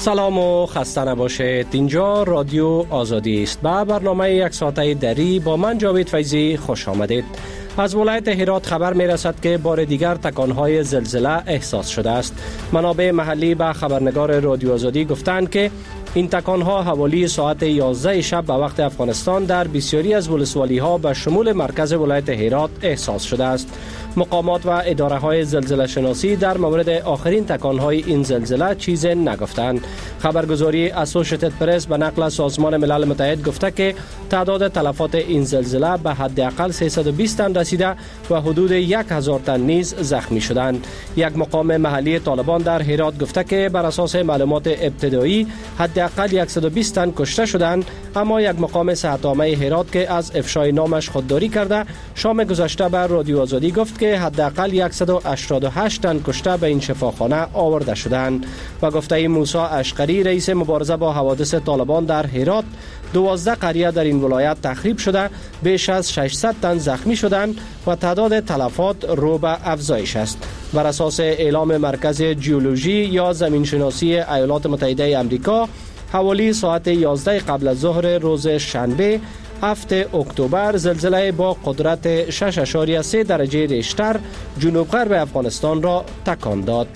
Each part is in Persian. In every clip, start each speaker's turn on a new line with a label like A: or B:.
A: سلام و خسته نباشید. اینجا رادیو آزادی است. با برنامه یک ساعته دری با من جاوید فیضی خوش آمدید. از ولایت هرات خبر می رسد که بار دیگر تکانهای زلزله احساس شده است. منابع محلی به خبرنگار رادیو آزادی گفتند که این تکانها حوالی ساعت 11 شب به وقت افغانستان در بسیاری از ولسوالی‌ها به شمول مرکز ولایت هرات احساس شده است. مقامات و اداره‌های زلزله شناسی در مورد آخرین تکانهای این زلزله چیزی نگفتند. خبرگزاری اسوشیتد پرس به نقل سازمان ملل متحد گفته که تعداد تلفات این زلزله به حداقل 320 تن رسیده و حدود 1000 تن نیز زخمی شدند. یک مقام محلی طالبان در هرات گفته که بر اساس معلومات ابتدایی حداقل 120 تن کشته شدند، اما یک مقام صحت‌عامه هرات که از افشای نامش خودداری کرده شام گذشته بر رادیو آزادی گفت که حداقل 188 تن کشته به این شفاخانه آورده شدند. و گفته موسی اشقری رئیس مبارزه با حوادث طالبان در هرات 12 قریه در این ولایت تخریب شده، بیش از 600 تن زخمی شدند و تعداد تلفات رو به افزایش است. بر اساس اعلام مرکز جیولوژی یا زمینشناسی ایالات متحده آمریکا حوالی ساعت 11 قبل از ظهر روز شنبه 7 اکتبر زلزله با قدرت 6.3 درجه ریشتر جنوب غرب افغانستان را تکان داد.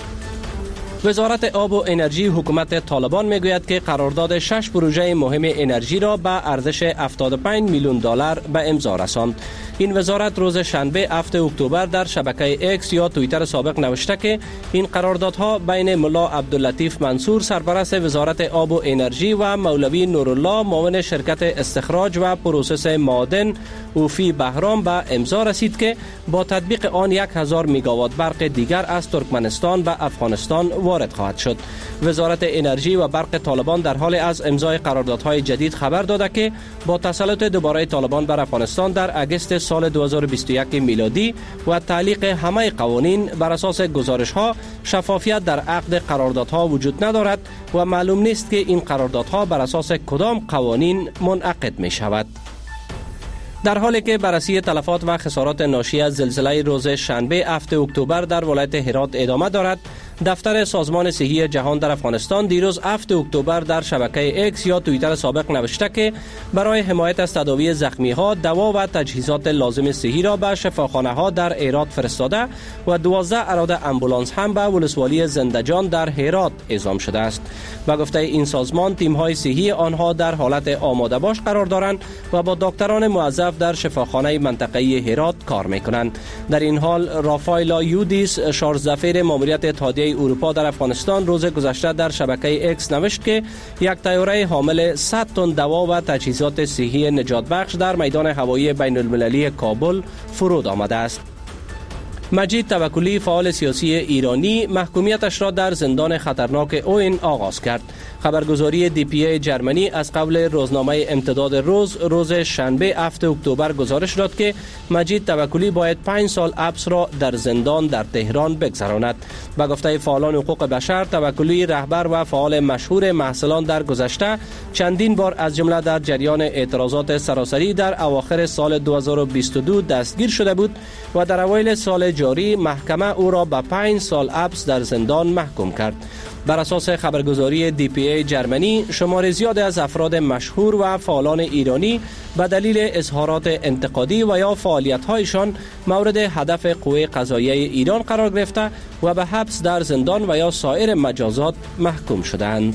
A: وزارت آب و انرژی حکومت طالبان میگوید که قرارداد 6 پروژه مهم انرژی را به ارزش 75 میلیون دلار به امضا رساند. این وزارت روز شنبه 7 اکتبر در شبکه اکس یا توییتر سابق نوشته که این قراردادها بین ملا عبداللطیف منصور سرپرست وزارت آب و انرژی و مولوی نورالله معاون شرکت استخراج و پروسس معادن اوفی بهرام به امضا رسید که با تطبیق آن 1000 میگاوات برق دیگر از ترکمنستان به افغانستان وارد خواهد شد. وزارت انرژی و برق طالبان در حال از امضای قراردادهای جدید خبر داده که با تسلط دوباره طالبان بر افغانستان در اگست سال 2021 میلادی و تعلیق همه قوانین بر اساس گزارش‌ها شفافیت در عقد قراردادها وجود ندارد و معلوم نیست که این قراردادها بر اساس کدام قوانین منعقد می شود. در حالی که بررسی تلفات و خسارات ناشی از زلزله روز شنبه 7 اکتبر در ولایت هرات ادامه دارد، دفتر سازمان صحی جهان در افغانستان دیروز 7 اکتبر در شبکه اکس یا توییتر سابق نوشته که برای حمایت از تداوی زخمی ها دوا و تجهیزات لازم صحی را به شفاخانه ها در هرات فرستاده و 12 اراده امبولانس هم به ولسوالی زندجان در هرات اعزام شده است. و گفته این سازمان تیم های صحی آنها در حالت آماده باش قرار دارند و با دکتران موظف در شفاخانه منطقه‌ای هرات کار می‌کنند. در این حال رافایلا یودیس شارژزفیر ماموریت اتحادیه اروپا در افغانستان روز گذشته در شبکه اکس نوشت که یک طیاره حامل 100 تن دوا و تجهیزات صحی نجات بخش در میدان هوایی بین المللی کابل فرود آمده است. مجید توکلی فعال سیاسی ایرانی محکومیتش را در زندان خطرناک اوین آغاز کرد. خبرگزاری DPA جرمنی از قبل روزنامه امتداد روز شنبه 7 اکتبر گزارش داد که مجید توکلی باید 5 سال حبس را در زندان در تهران بگذراند. و گفته فعالان حقوق بشر توکلی رهبر و فعال مشهور محصلان در گذشته چندین بار از جمله در جریان اعتراضات سراسری در اواخر سال 2022 دستگیر شده بود و در اوایل سال جاری محکمه او را به 5 سال حبس در زندان محکوم کرد. بر اساس خبرگزاری DPA جرمنی شمار زیاد از افراد مشهور و فعالان ایرانی به دلیل اظهارات انتقادی و یا فعالیت‌هایشان مورد هدف قوه قضاییه ایران قرار گرفته و به حبس در زندان و یا سایر مجازات محکوم شدند.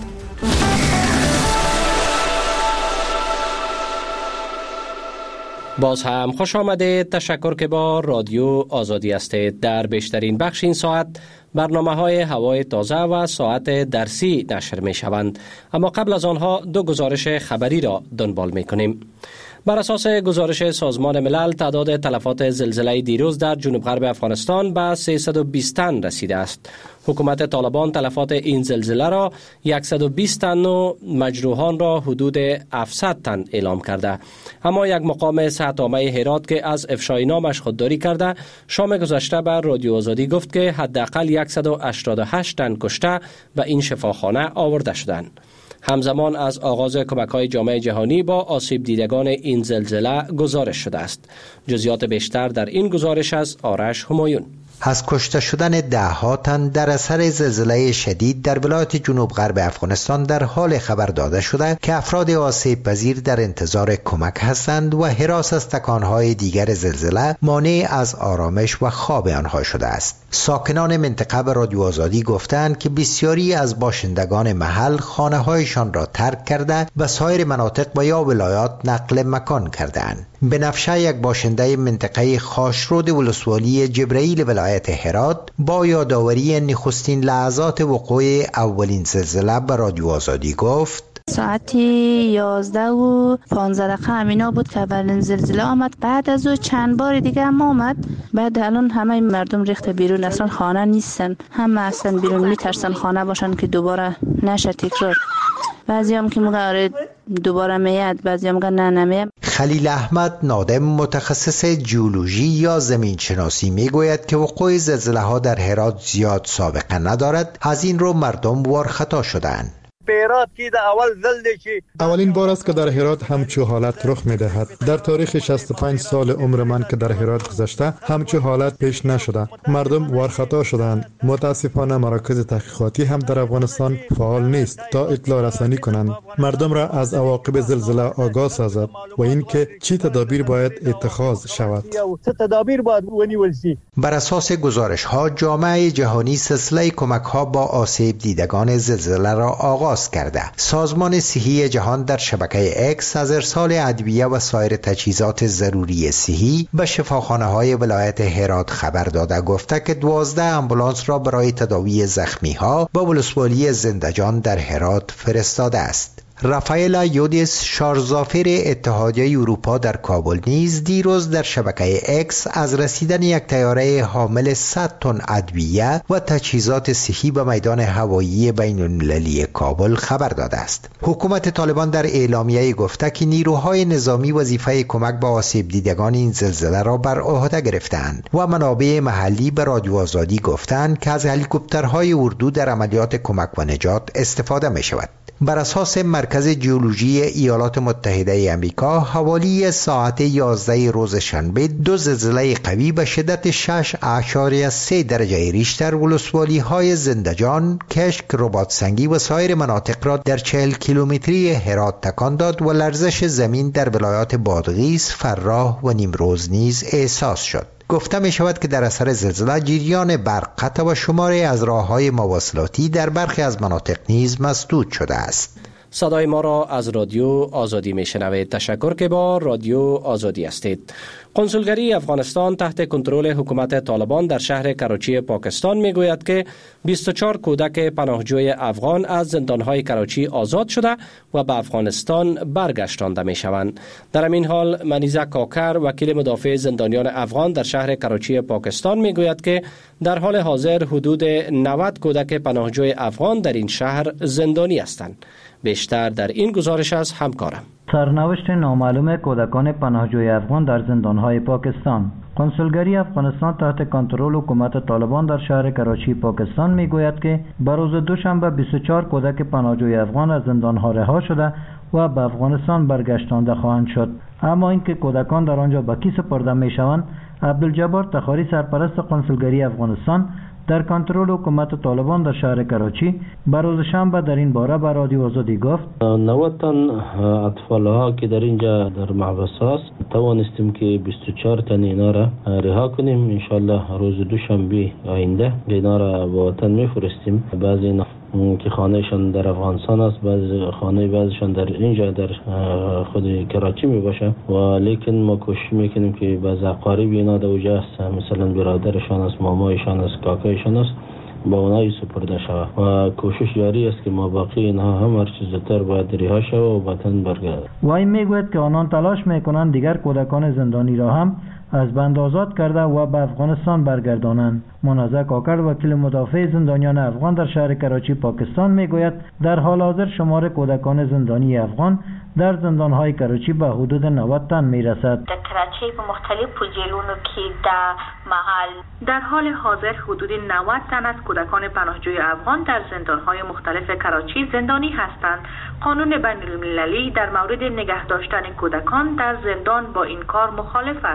A: باز هم خوش آمدید. تشکر که با رادیو آزادی هستید. در بیشترین بخش این ساعت برنامه‌های هوای تازه و ساعت درسی نشر می شوند، اما قبل از آنها دو گزارش خبری را دنبال می کنیم. بر اساس گزارش سازمان ملل تعداد تلفات زلزله دیروز در جنوب غرب افغانستان به 320 تن رسیده است. حکومت طالبان تلفات این زلزله را 120 تن و مجروحان را حدود 700 تن اعلام کرده. اما یک مقام صحت‌عامه هرات که از افشای نامش خودداری کرده شام گذشته بر رادیو آزادی گفت که حداقل 188 تن کشته به این شفاخانه آورده شدند. همزمان از آغاز کمک‌های جامعه جهانی با آسیب دیدگان این زلزله گزارش شده است. جزئیات بیشتر در این گزارش از آرش همایون.
B: از کشته شدن ده‌ها تن در اثر زلزله شدید در ولایت جنوب غرب افغانستان در حال خبر داده شده که افراد آسیب پذیر در انتظار کمک هستند و هراس از تکانهای دیگر زلزله مانع از آرامش و خواب آنها شده است. ساکنان منطقه به رادیو آزادی گفتند که بسیاری از باشندگان محل خانه‌هایشان را ترک کرده و سایر مناطق و یا ولایات نقل مکان کردند. بنفشه، یک باشنده منطقه خاشرود ولسوالی جبرائیل ولایت هرات، با یادآوری نخستین لحظات وقوع اولین زلزله به رادیو آزادی گفت:
C: ساعت 11:15 همینا بود که اولین زلزله آمد. بعد از او چند بار دیگه هم آمد. بعد الان همه مردم ریخت بیرون، اصلا خانه نیستن، همه اصلا بیرون میترسن خانه باشن که دوباره نشه تکرار. بعضی هم که میگه دوباره میاد، بعضی هم میگه نه نمیاد.
B: خلیل احمد نادم، متخصص جیولوژی یا زمین شناسی، میگوید که وقوع زلزله ها در هرات زیاد سابقه ندارد، از این رو مردم وارخطا شدند.
D: اولین بار است که در هرات همچو حالت رخ می‌دهد. در تاریخ 65 سال عمر من که در هرات گذشته همچو حالت پیش نشده. مردم وارخطا شدند. متاسفانه مراکز تحقیقاتی هم در افغانستان فعال نیست تا اطلاع رسانی کنند، مردم را از عواقب زلزله آگاه سازد و اینکه چی تدابیر باید اتخاذ شود.
B: بر اساس گزارش ها، جامعه جهانی سلسله کمک ها با آسیب دیدگان زلزله را آغاز کرده. سازمان صحی جهان در شبکه اکس از ارسال ادویه و سایر تجهیزات ضروری صحی به شفاخانه های ولایت هرات خبر داده گفته که 12 آمبولانس را برای تداوی زخمی ها به ولسوالی زندجان در هرات فرستاده است. رافائل یودیس، شارژافر اتحادیه اروپا در کابل، نیز دیروز در شبکه اکس از رسیدن یک طیاره حامل 100 تن ادویه و تجهیزات صحی به میدان هوایی بین المللی کابل خبر داده است. حکومت طالبان در اعلامیه گفته که نیروهای نظامی وظیفه کمک به آسیب دیدگان این زلزله را بر عهده گرفتند و منابع محلی به رادیو آزادی گفتند که از هلیکوپترهای اردو در عملیات کمک و نجات استفاده می شود. بر اساس مرکز جیولوژی ایالات متحده آمریکا، حوالی ساعت 11 روز شنبه 2 زلزله قوی به شدت 6.3 درجه ریشتر ولسوالی های زندجان، کشک، رباطسنگی و سایر مناطق را در 40 کیلومتری هرات تکان داد و لرزش زمین در ولایات بادغیس، فراه و نیمروز نیز احساس شد. گفته می شود که در اثر زلزله جریان برق قطع و شماری از راه‌های مواصلاتی در برخی از مناطق نیز مسدود شده است.
A: صدای ما را از رادیو آزادی می شنوید. تشکر که با رادیو آزادی هستید. کنسولگری افغانستان تحت کنترل حکومت طالبان در شهر کراچی پاکستان می گوید که 24 کودک پناهجوی افغان از زندانهای کراچی آزاد شده و به افغانستان برگشتانده می شوند. در همین حال منیزه کاکر، وکیل مدافع زندانیان افغان در شهر کراچی پاکستان می گوید که در حال حاضر حدود 90 کودک پناهجوی افغان در این شهر زندانی هستند. بیشتر در این گزارش از همکارم.
E: سرنوشت نامعلوم کودکان پناهجوی افغان در زندانهای پاکستان. کنسولگری افغانستان تحت کنترل حکومت طالبان در شهر کراچی پاکستان میگوید که به روز دوشنبه 24 کودک پناهجوی افغان از زندانها رها شده و به افغانستان برگشتانده خواهند شد. اما اینکه کودکان در آنجا به کی سپرده میشوند، عبدالجبار تخاری، سرپرست کنسولگری افغانستان در کنترل حکومت طالبان در شهر کراچی به روز شنبه در این باره به رادیو آزادی گفت:
F: 90 تن اطفال ها که در اینجا در محبس هست توانستیم که 24 تن اینا را رها کنیم. انشالله روز دوشنبه آینده اینا را به وطن میفرستیم. بعضی اینا که خانهشان در افغانستان است، بعضیشان در اینجا در خود کراچی می باشه، و لیکن ما کوشش میکنیم که بعض اقارب اینا در اونجا است، مثلا برادرشان است، مامایشان است، کاکایشان است، با اونایی سپرده شود و کوشش جاری است که ما باقی اینها هم هر چیز زودتر باید رها شود و وطن برگردند.
E: و این میگوید که آنان تلاش میکنند دیگر کودکان زندانی را هم از بند آزاد کرده و به افغانستان برگردانند. منازع کاکر، وکیل مدافع زندانیان افغان در شهر کراچی پاکستان میگوید در حال حاضر شمار کودکان زندانی افغان در زندانهای کراچی به حدود 90 تن میرسد.
G: در کراچی به مختلف پوزیشن‌ها که در محل در حال حاضر حدود 90 تن از کودکان پناهجوی افغان در زندانهای مختلف کراچی زندانی هستند. قانون بین‌المللی در مورد نگه داشتن کودکان در زندان با این کار مخالف است.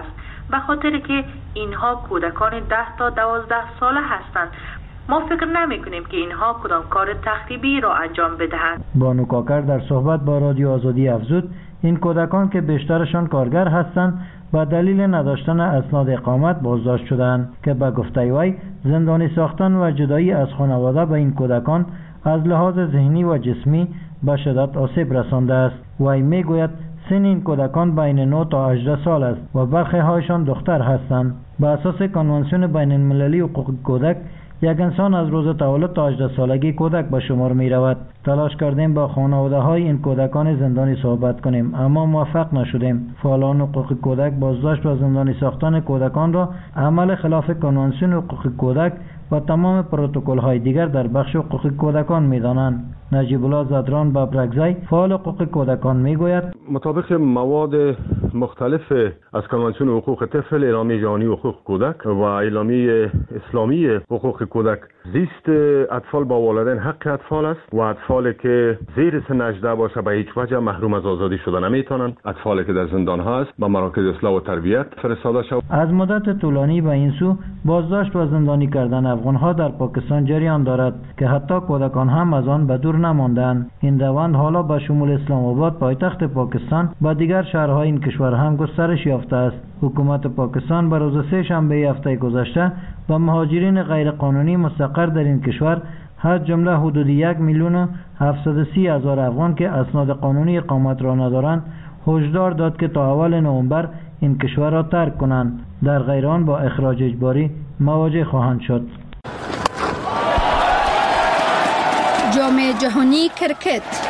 G: به خاطر که اینها کودکان 10 تا 12 ساله هستند. ما فکر نمی کنیم که اینها کدام کار تخریبی را انجام بدهند.
E: بانو کاکر در صحبت با رادیو آزادی افزود این کودکان که بیشترشان کارگر هستند به دلیل نداشتن اسناد اقامت بازداشت شدند که به گفته وی زندانی ساختن و جدایی از خانواده به این کودکان از لحاظ ذهنی و جسمی به شدت آسیب رسانده است. وی میگوید سن این کودکان بین 9 تا 18 سال است و برخی هایشان دختر هستند. به اساس کنوانسیون بین المللی حقوق کودک یک انسان از روز تولد تا 18 سالگی کودک به شمار می رود. تلاش کردیم با خانواده های این کودکان زندانی صحبت کنیم اما موفق نشدیم. فعالان حقوق کودک بازداشت و زندانی ساختن کودکان را عمل خلاف کنوانسیون حقوق کودک و تمام پروتکل های دیگر در بخش حقوق کودکان می دانند. نجیب الله زدران ببرگزی فعال حقوق کودکان می گوید
H: مطابق مواد مختلف از کنوانسیون حقوق طفل، اعلامیه جهانی حقوق کودک و اعلامیه اسلامی حقوق کودک، زیست اطفال با والدین حق اطفال است و اطفالی که زیر سن 18 باشه به هیچ وجه محروم از آزادی شدن نمیتونند. اطفالی که در زندان ها است به مراکز اصلاح و تربیت فرستاده شود.
E: از مدت طولانی به این سو بازداشت و زندانی کردن افغان ها در پاکستان جریان دارد که حتی کودکان هم از آن به دور نماندند. این روند حالا به شمول اسلام آباد پایتخت پاکستان و دیگر شهرهای این کشور هم گسترش یافته است. حکومت پاکستان به روز سه شنبه هفته گذشته به مهاجرین غیرقانونی مستقر در این کشور از جمله حدود 1,730,000 افغان که اسناد قانونی اقامت را ندارند هشدار داد که تا اول نوامبر این کشور را ترک کنند، در غیر آن با اخراج اجباری مواجه خواهند شد.
I: جام جهانی کرکت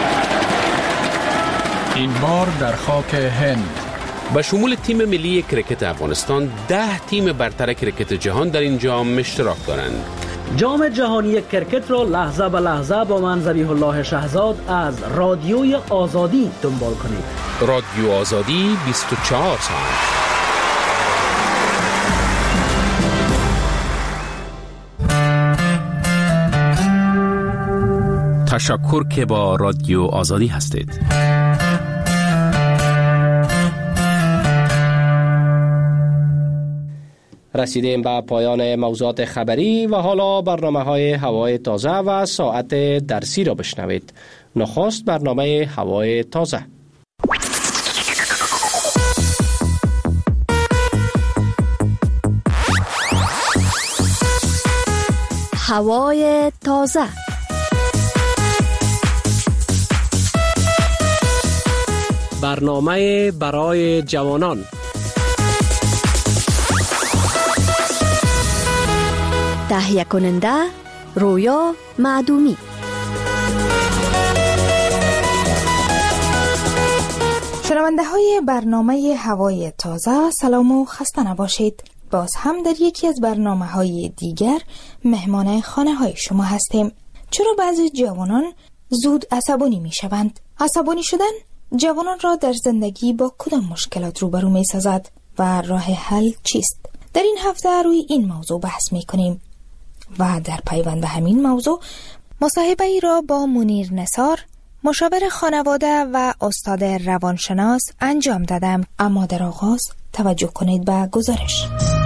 J: این بار در خاک هند.
K: به شمول تیم ملی کرکت افغانستان 10 تیم برتر کرکت جهان در این جام اشتراک دارند.
L: جام جهانی کرکت را لحظه به لحظه با من ذبیح الله شهزاد از رادیوی آزادی دنبال کنید.
K: رادیو آزادی 24 ساعت. تشکر که با رادیو آزادی هستید.
A: رسیدیم به پایان موضوعات خبری و حالا برنامه‌های هوای تازه و ساعت درسی را بشنوید. نخست برنامه هوای تازه.
I: هوای تازه.
A: برنامه برای جوانان.
I: تهیه کننده رویا معدومی.
M: شنونده های برنامه هوای تازه، سلام و خسته نباشید. باز هم در یکی از برنامه های دیگر مهمان خانه های شما هستیم. چرا بعضی جوانان زود عصبانی می شوند؟ عصبانی شدن جوانان را در زندگی با کدام مشکلات روبرو می سازد و راه حل چیست؟ در این هفته روی این موضوع بحث می کنیم و در پیوند به همین موضوع مصاحبه ای را با منیر نثار، مشاور خانواده و استاد روانشناس انجام دادم. اما در آغاز توجه کنید به گزارش.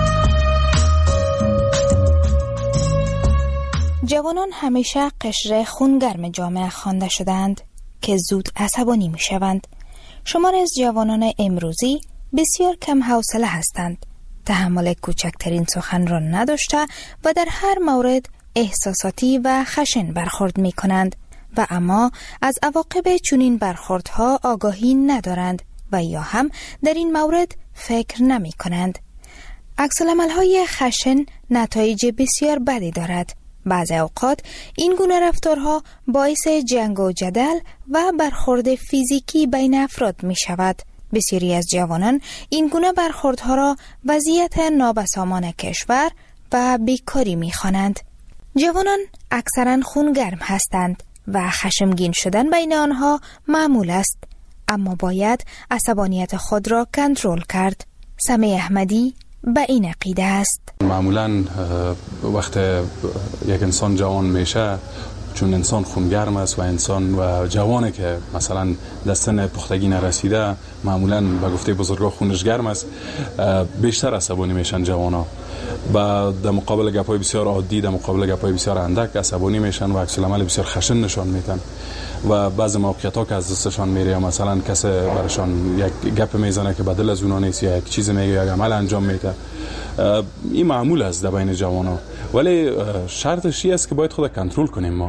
M: جوانان همیشه قشر خونگرم جامعه خوانده شدند که زود عصبانی می شوند. شمار از جوانان امروزی بسیار کم حوصله هستند، تحمل کوچکترین سخن را نداشته و در هر مورد احساساتی و خشن برخورد می کنند و اما از عواقب چنین برخوردها آگاهی ندارند و یا هم در این مورد فکر نمی کنند. عکس‌العمل‌های خشن نتایج بسیار بدی دارد. بعضی اوقات این گونه رفتارها باعث جنگ و جدل و برخورد فیزیکی بین افراد می شود. بسیاری از جوانان این گونه برخوردها را وضعیت نابسامان کشور و بیکاری می خوانند. جوانان اکثرا خونگرم هستند و خشمگین شدن بین آنها معمول است، اما باید عصبانیت خود را کنترل کرد. سمی احمدی به این عقیده است.
N: معمولا وقت یک انسان جوان میشه چون انسان خونگرم است و انسان و جوانی که مثلا در سن پختگی نرسیده معمولا به گفته بزرگا خونش گرم است، بیشتر عصبانی میشن جوانا. و در مقابل گپای بسیار عادی، در مقابل گپای بسیار اندک عصبانی میشن و عکس العمل بسیار خشن نشان میدن و بعضی موقعیت‌ها که از دستشان میره یا مثلا کسی براشان یک گپ میزنه که بدل از اونا نیست یا یک چیز میگه یا عمل انجام میده. این معمول است در بین جوانا، ولی شرطش است که باید خود کنترل کنیم. ما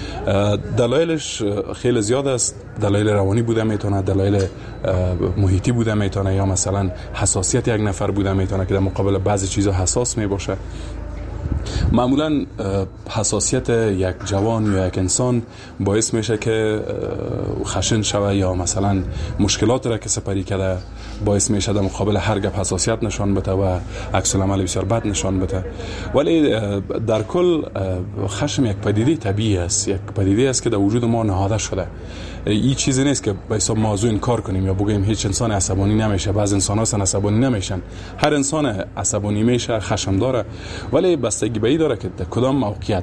N: دلایلش خیلی زیاد است. دلایل روانی بوده میتونه، دلایل محیطی بوده میتونه، یا مثلا حساسیت یک نفر بوده میتونه که در مقابل بعضی چیزا حساس میباشه. معمولا حساسیت یک جوان یا یک انسان باعث میشه که خشن شوه یا مثلا مشکلات را که سپری کرده باعث میشه در مقابل هر گپ حساسیت نشان بده و عکس العمل بسیار بد نشان بده. ولی در کل خشم یک پدیده طبیعی است، یک پدیده است که در وجود ما نهاده شده. این چیزی نیست که به حساب موضوع انکار کنیم یا بگیم هیچ انسان عصبانی نمیشه. بعضی انسان‌ها عصبانی نمیشن، هر انسان عصبانی میشه، خشم داره، ولی بستگی به این داره که در کدام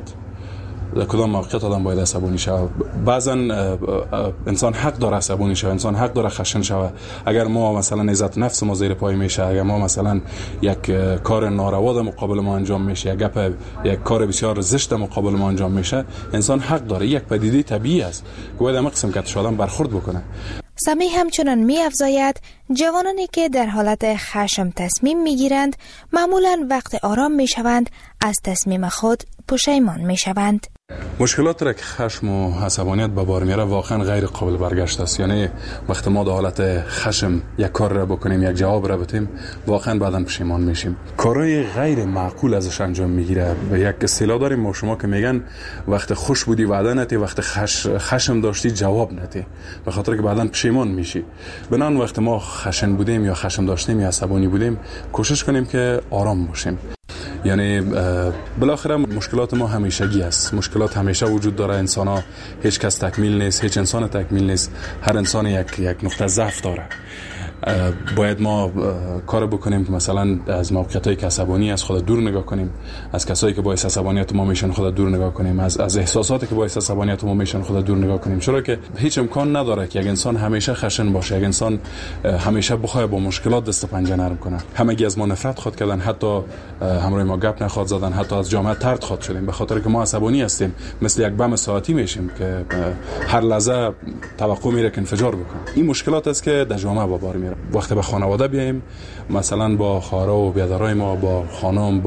N: موقعیت آدم باید عصبانی شود. بعضا انسان حق داره عصبانی شود، انسان حق داره خشن شود. اگر ما مثلا عزت نفس ما زیر پای میشه، اگر ما مثلا یک کار ناروا در مقابل ما انجام میشه، یک کار بسیار زشت در مقابل ما انجام میشه، انسان حق داره. یک پدیده طبیعی است که باید همه قسم که آدم برخورد بکنه.
M: سمی همچنان می افزاید جوانانی که در حالت خشم تصمیم می گیرند معمولا وقت آرام می شوند از تصمیم خود پشیمان می شوند.
N: مشکلات را که خشم و عصبانیت به بار میاره واقعا غیر قابل برگشت است. یعنی وقتی ما در حالت خشم یک کار را بکنیم، یک جواب را بدیم، واقعا بعداً پشیمان میشیم. کارهای غیر معقول ازش انجام میگیره. به یک اصطلاح داریم ما شما که میگن وقت خوش بودی وعده نتی، وقت خشم داشتی جواب نتی، به خاطر که بعداً پشیمان میشی. بنان وقتی ما خشن بودیم یا خشم داشتیم یا عصبانی بودیم کوشش کنیم که آرام باشیم. یعنی بالاخره مشکلات ما همیشگی است. مشکلات همیشه وجود داره. انسان ها هیچ کس تکمیل نیست، هیچ انسان تکمیل نیست. هر انسان یک نقطه ضعف داره. باید ما کار بکنیم که مثلا از موقعیتایی که عصبانی از خود دور نگاه کنیم، از کسایی که باعث عصبانیت ما میشن خود دور نگاه کنیم، از احساساتی که باعث عصبانیت ما میشن خود دور نگاه کنیم. چرا که هیچ امکان نداره که یک انسان همیشه خشن باشه، یک انسان همیشه بخواد با مشکلات دست پنجه نرم کنه. همگی از ما نفرت خود کردن، حتی همراه ما گپ نخواد زدن، حتی از جامعه طرد خود شدیم به خاطر که ما عصبانی هستیم. مثل یک بم ساعتی میشیم که هر لحظه توقع میره که انفجار بکنه. این مشکلات است که در جامعه با بار میره. وقتی به خانواده بیایم، مثلا با خواهر و برادرای ما، با خانم،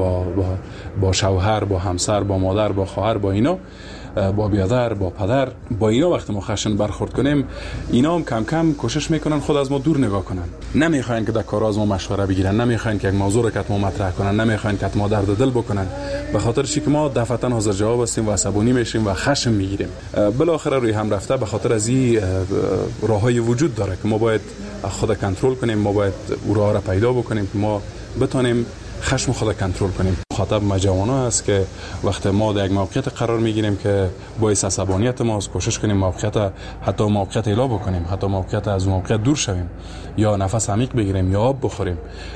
N: با شوهر، با همسر، با مادر، با خواهر، با اینا، با برادر، با پدر، با اینا وقتی ما خشن برخورد کنیم، اینا هم کم کم کوشش میکنن خود از ما دور نگاه کنن. نمیخواین که در کار از ما مشوره بگیرن، نمیخواین که یک موضوع رو که ما مطرح کنن، نمیخواین که ما درد دل بکنن، به خاطر چی که ما دفعتاً حاضر جواب هستیم و عصبانی میشیم و خشم میگیریم. بالاخره روی هم رفته به خاطر از این راههای وجود داره که ما باید خود کنترل کنیم، ما باید او راه را پیدا بکنیم که ما بتونیم خشم خود کنترل کنیم. مخاطب ما جوانا است که وقتی ما در یک موقعیت قرار میگیریم که باعث عصبانیت ماست، کوشش کنیم حتی موقعیت الا بکنیم، حتی موقعیت از موقعیت دور شویم، یا نفس عمیق بگیریم یا آب بخوریم.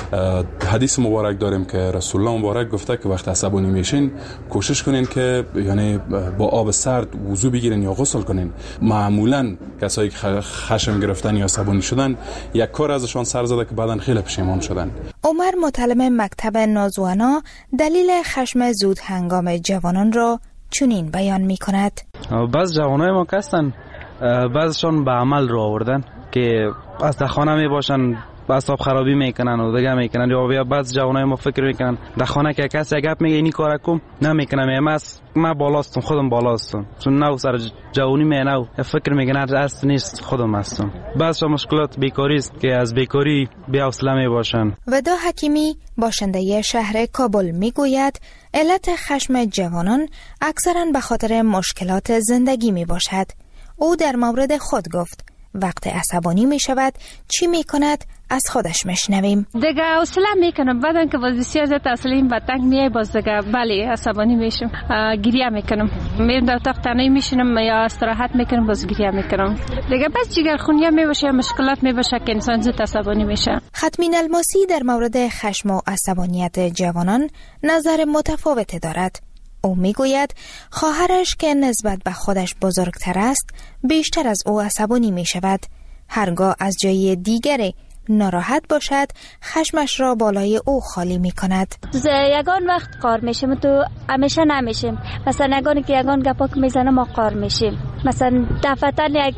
N: حدیث مبارک داریم که رسول الله مبارک گفته که وقتی عصبانی میشین کوشش کنین که یعنی با آب سرد وضو بگیرین یا غسل کنین. معمولا کسایی که خشم گرفتن یا عصبانی شدن یک کار ازشان سر زده که بعداً خیلی پشیمان شدن.
M: عمر متعلم مکتب نازوانا دلیل خشم زود هنگام جوانان را چنین بیان می کند.
O: بعض جوانای ما هستن، بعضشان به عمل رو آوردن که از در خانه می باشن اعصاب خرابی میکنن و دیگه میکنن، یا بعض جوانای ما فکر میکنن در خانه که کسی گپ میگه اینی کارا کن نمیکنم، من بالاستم، خودم بالاستم، چون نو سر جوانی نو فکر میکنن اصل نیست، خودم هستم. بعض مشکلات بیکاری است که از بیکاری بی حوصله میباشن.
M: ودا حکیمی باشنده شهر کابل میگوید علت خشم جوانان اکثرا به خاطر مشکلات زندگی میباشد. او در مورد خود گفت وقت عصبانی می شود چی می کند از خودش میشنویم.
P: دیگه حوصله میکنم، بعدن که باز بسیار زیاد اصلیم بدتنگ میای، باز دیگه بله عصبانی میشم، گریه میکنم، میرم در اتاق تنهایی میشینم یا استراحت میکنم، باز گریه میکنم. دیگه بس جگرخونی میباشه، مشکلات میباشه که انسان زود عصبانی میشه.
M: ختمین الماسی در مورد خشم و عصبانیت جوانان نظر متفاوت دارد. او میگوید خواهرش که نسبت به خودش بزرگتر است بیشتر از او عصبانی می شود. هرگاه از جای دیگری ناراحت باشد خشمش را بالای او خالی می کند.
Q: یگان وقت قار میشیم تو همیشه نمیشیم. مثلا یگانی که یگان گپا که میزنه ما قار میشیم. مثلا دفعتاً یک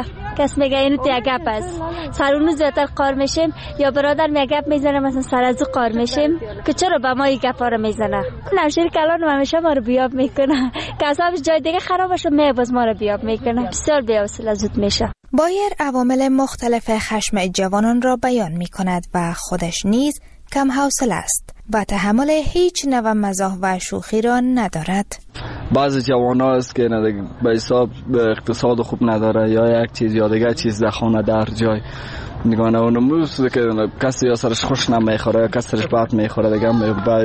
Q: کس میگه اینو تو یک گپ است سرونو زیادتر قار میشیم، یا برادر می گپ میزنه مثلا سر از او قار میشیم که چرا به ما این گپا رو میزنه. نمشیر کلان همیشه ما رو بیاب میکنه که اصلا جای دیگه خراب شد باز ما رو بیاب میکنه. بسیار بی‌حوصله زود میشه.
M: بایر عوامل مختلف خشم جوانان را بیان می کند و خودش نیز کم حوصله است و تحمل هیچ نوع مزاح و شوخی را ندارد.
R: بعضی جوانان است که به حساب اقتصاد خوب نداره یا یک چیز یا دیگه چیز در خانه در جای نگانه اونموز که کسی یا سرش خوش نمیخوره یا کسی سرش بد میخوره دیگه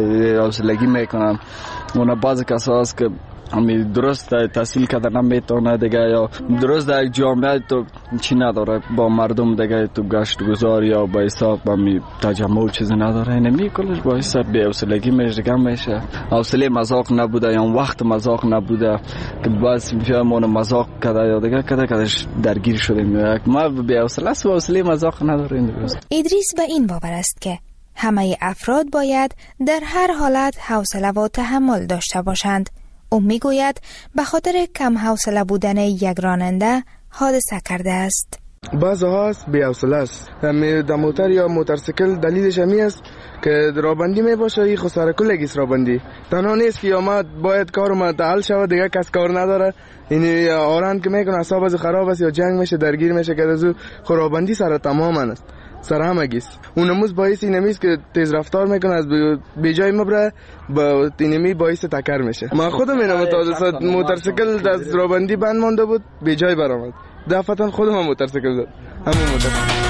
R: حوصلگی میکنن. اون بعضی کسا است که همی درست تحصیل کرده نمیتونه دیگه یا درست در یک جامعه تو چی نداره با مردم دیگه تو گشت گذار یا با حساب همی تجمع چیزی نداره. اینمی کلش با حساب بی حوصلگی میشه میشه. حوصله مذاق نبوده یا وقت مذاق نبوده که باز میفهمون مذاق کرده یا دیگه کدش درگیر شدیم. ما بی حوصله است و حوصله مذاق نداره.
M: ادریس به این باور است که همه افراد باید در هر حالت حوصله و تحمل داشته باشند. او میگوید به خاطر کم حوصله بودن یک راننده حادثه کرده است.
S: بعضا هست بی حوصله است. در موتر یا موتورسیکل دلیلش همی است که رابندی می باشه ای خود سرکلگیست رابندی. تنها نیست که یا ما باید کارم تعال شود دیگه کس کار نداره. این آران که میکنه اصاب از خراب است یا جنگ میشه درگیر میشه که از رابندی سر تمام است. سر همگیست. اونموز باعث اینمیست که تیز رفتار میکنه از به جای مبره با اینمی باعث تکر میشه. من خودم اینم تا موتورسیکل از رابندی بند مانده بود به جای برآمد. دفعتا خودم موتورسیکل زد. همون موتورسیکل.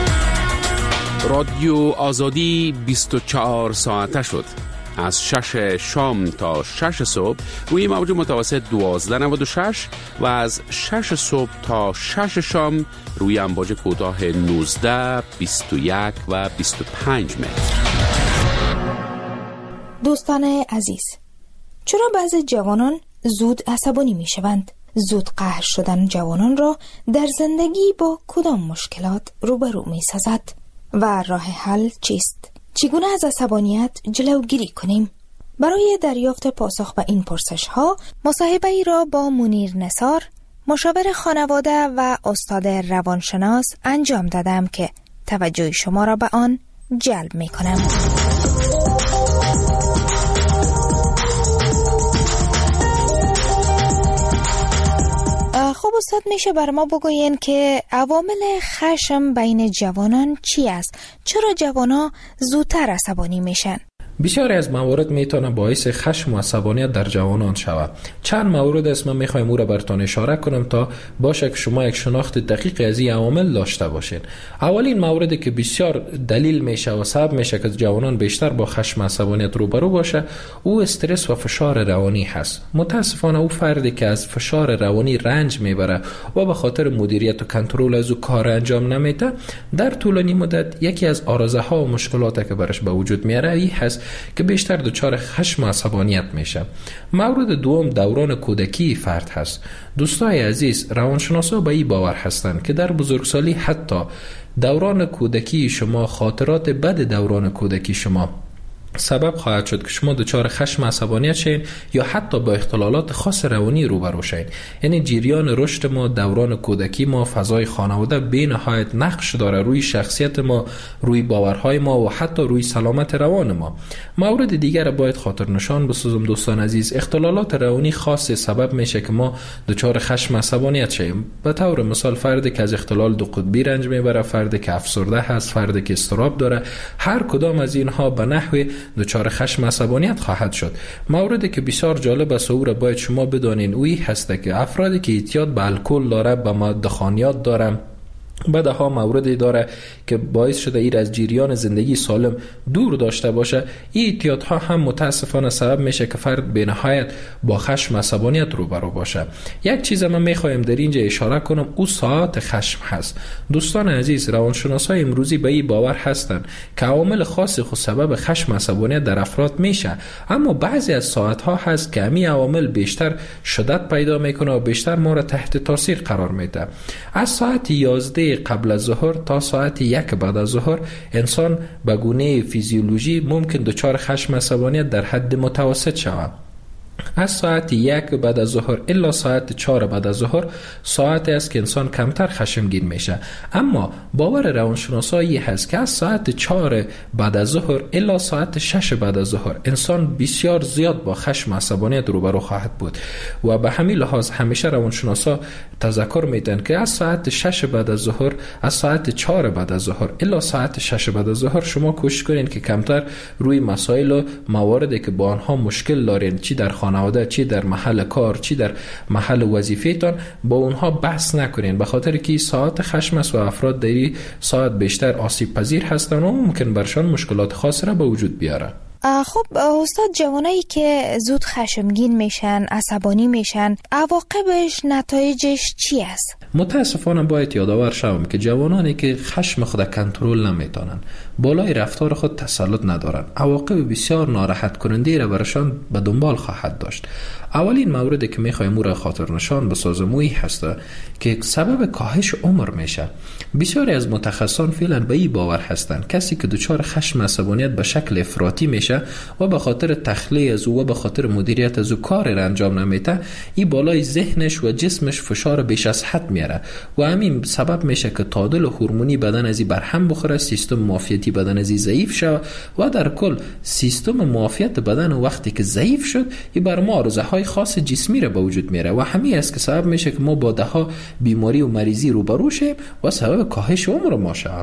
K: رادیو آزادی 24 ساعته شد. از 6 شام تا 6 صبح روی موج متوسط 1296 و از 6 صبح تا 6 شام روی امواج کوتاه 19 21 و 25 متر.
M: دوستان عزیز، چرا بعضی جوانان زود عصبانی می شوند؟ زود قهر شدن جوانان را در زندگی با کدام مشکلات روبرو می سازد و راه حل چیست؟ چگونه از عصبانیت جلوگیری کنیم؟ برای دریافت پاسخ به این پرسش ها مصاحبه ای را با منیر نثار، مشاور خانواده و استاد روانشناس انجام دادم که توجه شما را به آن جلب می کنم. خب استاد، میشه بر ما بگوین که عوامل خشم بین جوانان چی است؟ چرا جوانان زودتر عصبانی میشن؟
T: بسیاری از موارد میتونه باعث خشم و عصبانیت در جوانان شود. چند مورد است من میخوایم او را براتون اشاره کنم تا باشه که شما یک شناخت دقیق از این عوامل داشته باشین. اولین موردی که بسیار دلیل میشه و سبب میشه که جوانان بیشتر با خشم و عصبانیت روبرو باشه، او استرس و فشار روانی هست. متاسفانه او فردی که از فشار روانی رنج میبره و به خاطر مدیریت و کنترل از او کار انجام نمیده، در طولانی مدت یکی از آرزه ها و مشکلاتی که برش به وجود میاره این هست که بیشتر دچار خشم و عصبانیت میشه. مورد دوم دوران کودکی فرد هست. دوستای عزیز، روانشناسا به این باور هستند که در بزرگسالی حتی دوران کودکی شما، خاطرات بد دوران کودکی شما سبب خواهد شد که شما دچار خشم عصبانیت شین یا حتی با اختلالات خاص روانی روبرو شین. یعنی جریان رشد ما، دوران کودکی ما، فضای خانواده به نهایت نقش داره روی شخصیت ما، روی باورهای ما و حتی روی سلامت روان ما. مورد دیگر باید خاطر نشان بسازم دوستان عزیز، اختلالات روانی خاص سبب میشه که ما دچار خشم عصبانیت شیم. به طور مثال فردی که از اختلال دو قطبی رنج میبره، فردی که افسرده هست، فردی که اضطراب داره، هر کدام از اینها به نحوی دچار خشم عصبانیت خواهد شد. موردی که بسیار جالب است او را باید شما بدانین اوی هست که افرادی که اعتیاد به الکل داره، به ماده خانیات داره، بعدها موردی داره که باعث شده ایر از جریان زندگی سالم دور داشته باشه. این اعتیاد ها هم متاسفانه سبب میشه که فرد به نهایت با خشم و عصبانیت روبرو باشه. یک چیز من میخوایم در اینجا اشاره کنم، او ساعت خشم هست. دوستان عزیز، روانشناسای امروزی به این باور هستند که عوامل خاصی خود سبب خشم و عصبانیت در افراد میشه، اما بعضی از ساعت ها هست که همین عوامل بیشتر شدت پیدا میکنه و بیشتر ما را تحت تاثیر قرار میده. از ساعت 11 قبل از ظهر تا ساعت 1 بعد از ظهر انسان به گونه فیزیولوژی ممکن دچار خشم عصبانیت در حد متوسط شود. از ساعت 1 بعد از ظهر الا ساعت 4 بعد از ظهر ساعتی است که انسان کمتر خشمگین میشه. اما باور روانشناسایی هست که از ساعت 4 بعد از ظهر الا ساعت 6 بعد از ظهر انسان بسیار زیاد با خشم و عصبانیت روبرو خواهد بود و به همین لحاظ همیشه روانشناسا تذکر میدن که از ساعت 6 بعد از ظهر، از ساعت 4 بعد از ظهر الا ساعت 6 بعد از ظهر شما کوشش کنین که کمتر روی مسائل و مواردی که با آنها مشکل دارین، چی در خانواده، چی در محل کار، چی در محل وظیفه‌تان، با اونها بحث نکنین، به خاطر که ساعت خشم است و افراد در این ساعت بیشتر آسیب پذیر هستند و ممکن برشان مشکلات خاصی را به وجود بیاره.
M: خب استاد، جوانایی که زود خشمگین میشن، عصبانی میشن، عواقبش، نتایجش چی است؟
T: متاسفانه باید یادآور شوم که جوانانی که خشم خود کنترل نمیتونن، بالای رفتار خود تسلط ندارن، عواقب بسیار ناراحت کننده را برشان به دنبال خواهد داشت. اولین موردی که میخوایم او را خاطر نشان بسازم اویی هست که سبب کاهش عمر میشه. بسیاری از متخصصان فعلا به این باور هستند کسی که دچار خشم عصبانیت به شکل افراطی میشه و به خاطر تخلیه از او و به خاطر مدیریت از او کار را انجام نمیده، این بالای ذهنش و جسمش فشار بیش از حد میاره و همین سبب میشه که تعادل هورمونی بدن از این برهم بخوره، سیستم معافیتی بدن از این ضعیف شود و در کل سیستم معافیت بدن وقتی که ضعیف شد این بر ما آرزوهای خاص جسمی را به وجود میاره و همین است که سبب میشه که ما با دهها بیماری و مریضی روبرو شیم و سبب کاهش عمر ما شود.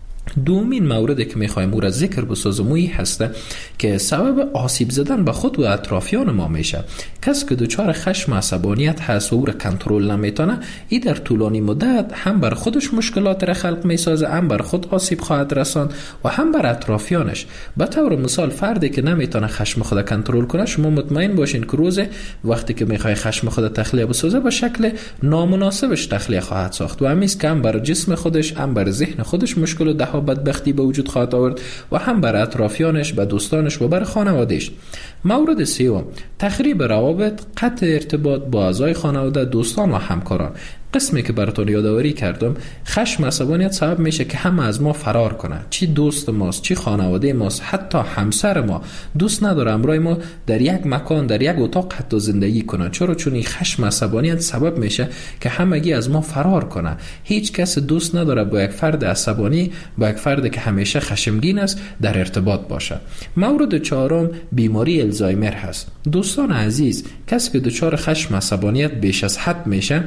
T: دومین موردی که میخوایم او را ذکر بسازم اویی هسته که سبب آسیب زدن به خود و اطرافیان ما میشه. کسی که دچار خشم و عصبانیت هست و او را کنترل نمیتونه، این در طولانی مدت هم بر خودش مشکلات را خلق میسازه، هم بر خود آسیب خواهد رساند و هم بر اطرافیانش. به طور مثال فردی که نمیتونه خشم خود کنترل کنه، شما مطمئن باشین که روز وقتی که میخوای خشم خود تخلیه بسازه به شکل نامناسبش تخلیه خواهد ساخت و همیست که هم بر جسم خودش هم بر ذهن خودش مشکل و بدبختی به وجود خواهد آورد و هم بر اطرافیانش، به دوستانش و بر خانوادهش. مورد سوم، تخریب روابط، قطع ارتباط با اعضای خانواده، دوستان و همکاران. قسمی که براتون یادآوری کردم، خشم و عصبانیت سبب میشه که همه از ما فرار کنه، چی دوست ماست، چی خانواده ماست، حتی همسر ما دوست نداره همراه ما در یک مکان، در یک اتاق حتی زندگی کنه. چرا؟ چون این خشم و عصبانیت سبب میشه که همگی از ما فرار کنه. هیچ کس دوست نداره با یک فرد عصبانی، با یک فرد که همیشه خشمگین است در ارتباط باشه. مورد چهارم، بیماری الزایمر هست. دوستان عزیز، کسی که دچار خشم و عصبانیت بیش از حد میشه،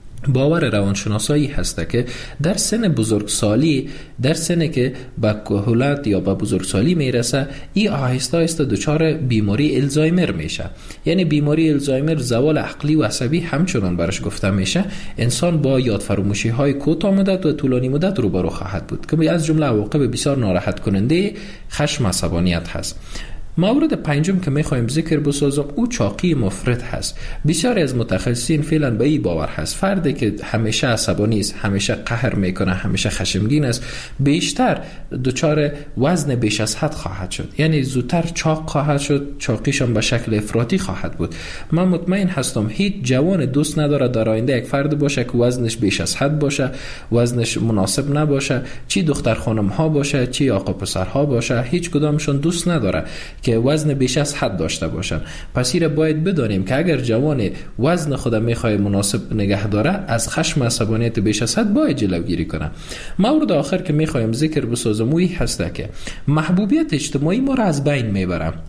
T: باور روانشناسایی هسته که در سن بزرگسالی، در سنی که به کهولت یا به بزرگسالی میرسه، این آهسته آهسته دچار بیماری الزایمر میشه. یعنی بیماری الزایمر زوال عقلی و عصبی همچنان برش گفته میشه. انسان با یادفراموشی های کوتاه مدت و طولانی مدت روبرو خواهد بود که از جمله عواقب بسیار ناراحت کننده خشم و عصبانیت هست. مورد پنجم که میخوایم ذکر بسازم او چاقی مفرط هست. بسیاری از متخصصین فعلا به این باور هست فردی که همیشه عصبانی است، همیشه قهر میکنه، همیشه خشمگین است، بیشتر دچار وزن بیش از حد خواهد شد، یعنی زودتر چاق خواهد شد، چاقیشان به شکل افراطی خواهد بود. من مطمئن هستم هیچ جوان دوست نداره در آینده یک فرد باشه که وزنش بیش از حد باشه، وزنش مناسب نباشه، چی دختر خانم ها باشه، چی آقا پسر ها باشه، هیچ کدامشون دوست نداره که وزن بیش از حد داشته باشن. پس این باید بدانیم که اگر جوان وزن خود میخواد مناسب نگه داره، از خشم و عصبانیت بیش از حد باید جلوگیری کنه. مورد آخر که میخوایم ذکر بسازم اویی هسته که محبوبیت اجتماعی ما را از بین میبرم.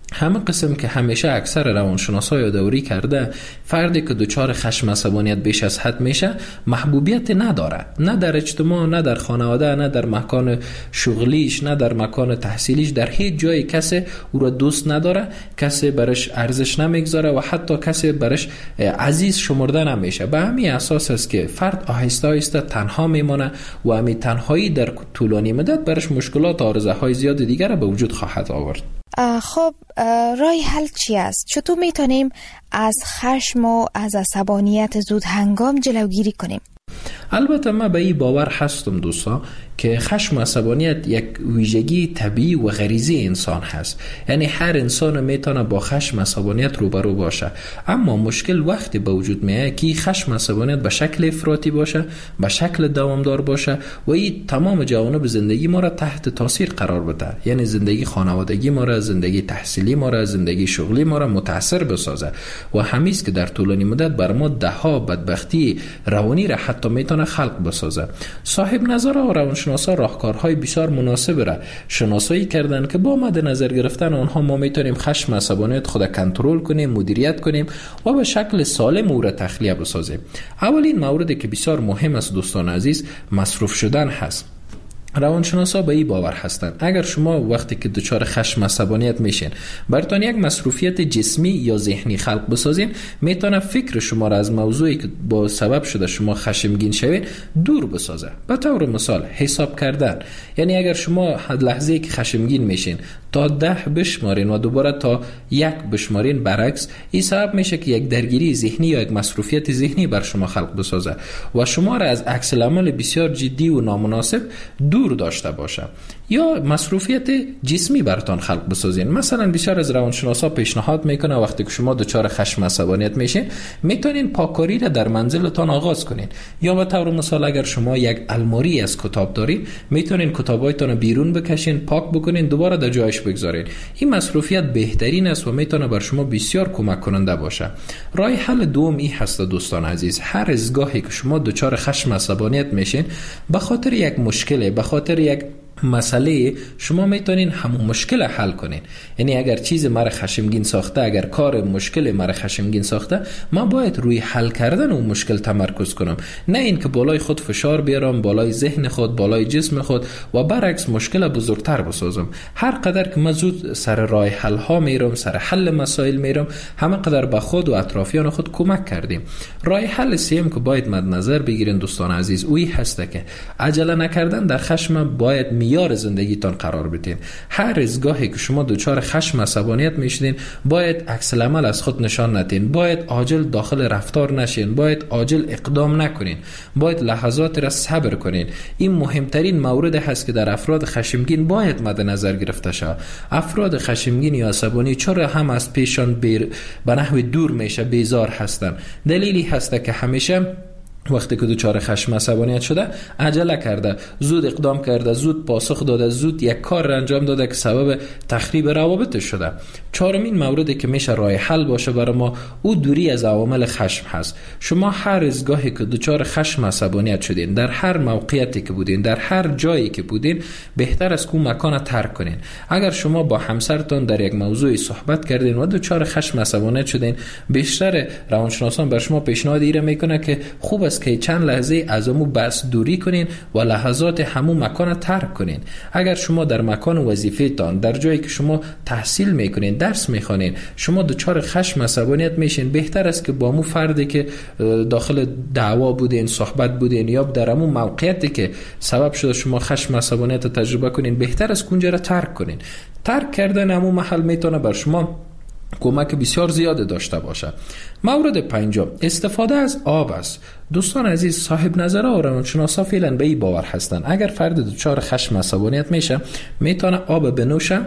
T: همه قسم که همیشه اکثر روانشناسا یادآوری کرده، فردی که دچار خشم عصبانیت بیش از حد میشه محبوبیت نداره، نه در اجتماع، نه در خانواده، نه در مکان شغلیش، نه در مکان تحصیلیش. در هیچ جای کسی او را دوست نداره، کسی برش ارزش نمیگذاره و حتی کسی برش عزیز شمرده نمیشه. به همین اساس است که فرد آهسته آهسته تنها میمونه و همین تنهایی در طولانی مدت برش مشکلات و آرزوهای زیاد دیگر به وجود خواهد آورد.
M: خب راه حل چی است؟ چطور میتونیم از خشم و از عصبانیت زود هنگام جلوگیری کنیم؟
T: البته من به این باور هستم دوستا که خشم و عصبانیت یک ویژگی طبیعی و غریزی انسان هست. یعنی هر انسان میتونه با خشم و عصبانیت روبرو باشه، اما مشکل وقتی به وجود میاد که خشم و عصبانیت به شکل افراطی باشه، به شکل دوامدار باشه و این تمام جوانب زندگی ما را تحت تاثیر قرار بده. یعنی زندگی خانوادگی ما را، زندگی تحصیلی ما را، زندگی شغلی ما را متاثر بسازه و همیست که در طولانی مدت بر ما دهها بدبختی روانی را حتی میتونه خلق بسازه. صاحب نظرها و روانشناسا راهکارهای بسیار مناسب را شناسایی کردن که با مد نظر گرفتن آنها ما میتونیم خشم و عصبانیت خود کنترل کنیم، مدیریت کنیم و به شکل سالم او را تخلیه بسازیم. اولین موردی که بسیار مهم است دوستان عزیز، مصروف شدن هست. روانشناسا به این باور هستند اگر شما وقتی که دچار خشم عصبانیت میشین براتون یک مصروفیت جسمی یا ذهنی خلق بسازین، میتونه فکر شما را از موضوعی که با سبب شده شما خشمگین شوین دور بسازه. به طور مثال حساب کردن، یعنی اگر شما لحظه‌ای که خشمگین میشین تا 10 بشمارین و دوباره تا 1 بشمارین، برعکس این سبب میشه که یک درگیری ذهنی یا یک مصروفیت ذهنی بر شما خلق بسازه و شما را از عکس العمل بسیار جدی و نامناسب دور داشته باشه. یا مصروفیت جسمی براتون خلق بسازین. مثلا بسیار از روانشناسا پیشنهاد میکنه وقتی که شما دچار خشم عصبانیت میشین میتونین پاککاری را در منزلتان آغاز کنین. یا به طور مثال اگر شما یک الماری از کتاب دارین میتونین کتابایتون بیرون بکشین، پاک بکنین، دوباره در جایش بگذارین. این مصروفیت بهترین است و میتونه بر شما بسیار کمک کننده باشه. راه حل دوم این هست دوستان عزیز، هر از گاهی که شما دچار خشم عصبانیت میشین به خاطر یک مشکل، به خاطر یک مسئله، شما میتونین همون مشکل حل کنین. یعنی اگر چیز مرا خشمگین ساخته، اگر کار مشکل مرا خشمگین ساخته، من باید روی حل کردن اون مشکل تمرکز کنم، نه این که بالای خود فشار بیارم، بالای ذهن خود، بالای جسم خود و برعکس مشکل بزرگتر بسازم. هر قدر که من زود سر راه حل ها میرم، سر حل مسائل میرم، همه قدر به خود و اطرافیان خود کمک کردیم. راه حل سوم که باید مد نظر بگیرین دوستان عزیز، اوی هست که عجله نکردن در خشم باید معیار زندگیتان قرار بدین. هر از گاهی که شما دچار خشم عصبانیت میشین باید عکس العمل از خود نشان ندین، باید عاجل داخل رفتار نشین، باید عاجل اقدام نکنین، باید لحظات را صبر کنین. این مهمترین مورد هست که در افراد خشمگین باید مد نظر گرفته شود. افراد خشمگین یا عصبانی چرا هم از پیشان به نحو دور میشه، بیزار هستن؟ دلیلی هست که همیشه وقتی که دچار خشم عصبانیت شده عجله کرده، زود اقدام کرده، زود پاسخ داده، زود یک کار را انجام داده که سبب تخریب روابط شده. چهارمین موردی که میشه راه حل باشه برای ما، او دوری از عوامل خشم هست. شما هر از گاهی که دچار خشم عصبانیت شدین، در هر موقعیتی که بودین، در هر جایی که بودین، بهتر است که مکان ترک کنین. اگر شما با همسرتون در یک موضوعی صحبت کردین و دچار خشم عصبانیت شدین، بیشتر روانشناسان بر شما پیشنهاد ایره میکنه که خوب است که چند لحظه از همون بحث دوری کنین و لحظات همون مکان ترک کنین. اگر شما در مکان وظیفه تان، در جایی که شما تحصیل میکنین، درس میخوانین، شما دچار خشم عصبانیت میشین، بهتر است که با مو فردی که داخل دعوا بودین، صحبت بودین یا در همون موقعیتی که سبب شده شما خشم عصبانیت تجربه کنین، بهتر است اونجا را ترک کنین. ترک کردن همون محل میتونه بر شما کمک بسیار زیاده داشته باشه. مورد پنجم استفاده از آب است. دوستان عزیز، صاحب نظرها و روانشناسا فعلا به این باور هستند اگر فرد دچار خشم عصبانیت میشه میتونه آب بنوشه،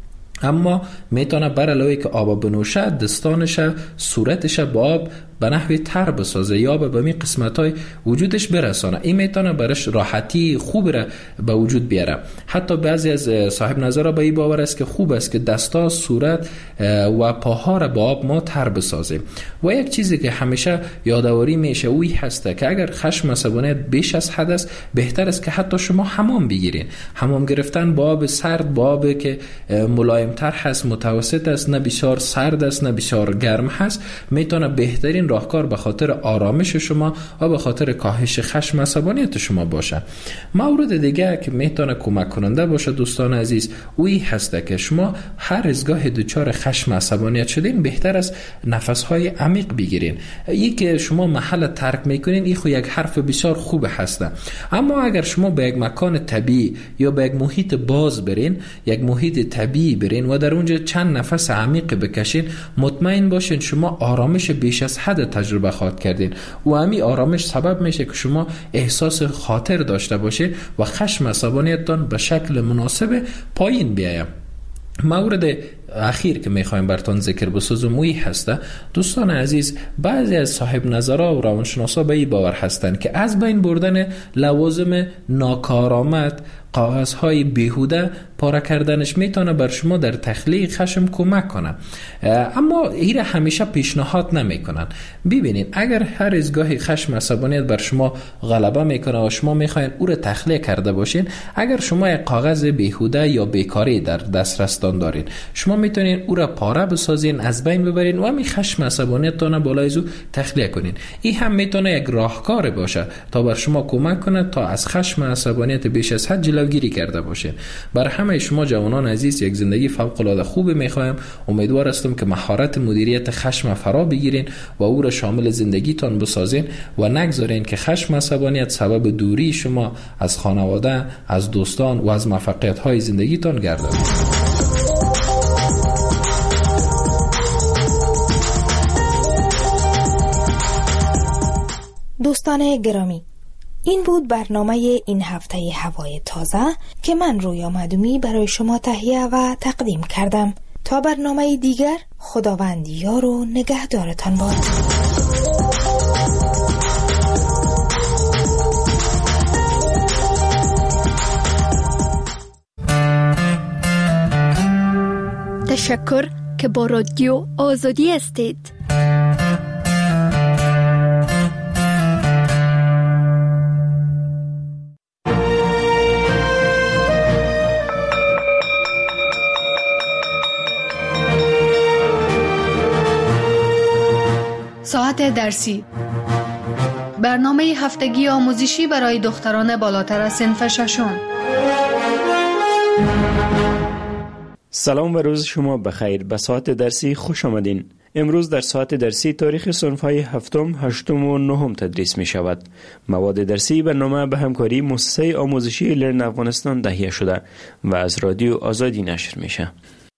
T: اما میتونه بر علاوه که آب بنوشه دستانش، صورتش با آب به نحوی تر بسازه یا به می قسمت‌های وجودش برسانه. این میتونه برش راحتی خوب را به وجود بیاره. حتی بعضی از صاحب نظرها به این باور است که خوب است که دستا، صورت و پاها را با آب ما تر بسازیم. و یک چیزی که همیشه یادآوری میشه اوی هسته که اگر خشم عصبانیت بیش از حد است، بهتر است که حتی شما حمام بگیرین. حمام گرفتن با آب سرد، با آب که ملایم ملایمتر هست، متوسط است، نه بسیار سرد است نه بسیار گرم هست، میتونه بهترین راهکار به خاطر آرامش شما و به خاطر کاهش خشم عصبانیت شما باشه. مورد دیگه که میتونه کمک کننده باشه دوستان عزیز، اوی هست که شما هر از گاه دچار خشم عصبانیت شدین بهتر است نفس‌های عمیق بگیرین. این که شما محل ترک میکنین این خو یک حرف بسیار خوب هست، اما اگر شما به یک مکان طبیعی یا به یک محیط باز برین، یک محیط طبیعی برین و در اونجا چند نفس عمیق بکشین، مطمئن باشین شما آرامش بیش از حد تجربه خواهد کردین و همین آرامش سبب میشه که شما احساس خاطر داشته باشین و خشم عصبانیتتان به شکل مناسب پایین بیاید. مورد اخیر که میخوایم براتون ذکر بسازم موی هسته دوستان عزیز، بعضی از صاحب نظرها و روانشناسا به این باور هستند که از بین بردن لوازم ناکارآمد، کاغذهای بیهوده پاره کردنش میتونه بر شما در تخلیق خشم کمک کنه، اما این همیشه پیشنهاد نمیکنن. ببینید اگر هر از گاهی خشم عصبانیت بر شما غلبه میکنه و شما میخواین او رو تخلیه کرده باشین، اگر شما یک کاغذ بیهوده یا بیکاری در دسترستان دارین، شما میتونین او را پاره بسازین، از بین ببرین و همین خشم عصبانیتتان بالای از او تخلیه کنین. این هم میتونه یک راهکار باشه تا بر شما کمک کنه تا از خشم عصبانیت بیش از حد جلوگیری کرده باشین. بر همه شما جوانان عزیز یک زندگی فوق العاده خوب میخوایم. امیدوار هستم که مهارت مدیریت خشم فرا بگیرین و او را شامل زندگیتان بسازین و نگذارین که خشم عصبانیت سبب دوری شما از خانواده، از دوستان و از موفقیت های زندگیتان گردد.
M: دوستان گرامی، این بود برنامه این هفته هوای تازه که من رویا معدومی برای شما تهیه و تقدیم کردم. تا برنامه دیگر، خداوند یار و نگهدارتان باد.
I: تشکر که با رادیو آزادی هستید.
U: ساعت درسی، برنامه هفتگی آموزشی برای دختران بالاتر از صنف ششم.
V: سلام و روز شما بخیر. به ساعت درسی خوش آمدین. امروز در ساعت درسی تاریخ صنف‌های هفتم، هشتم و نهم تدریس می شود. مواد درسی برنامه به همکاری مؤسسه آموزشی لرن افغانستان تهیه شده و از رادیو آزادی نشر میشه.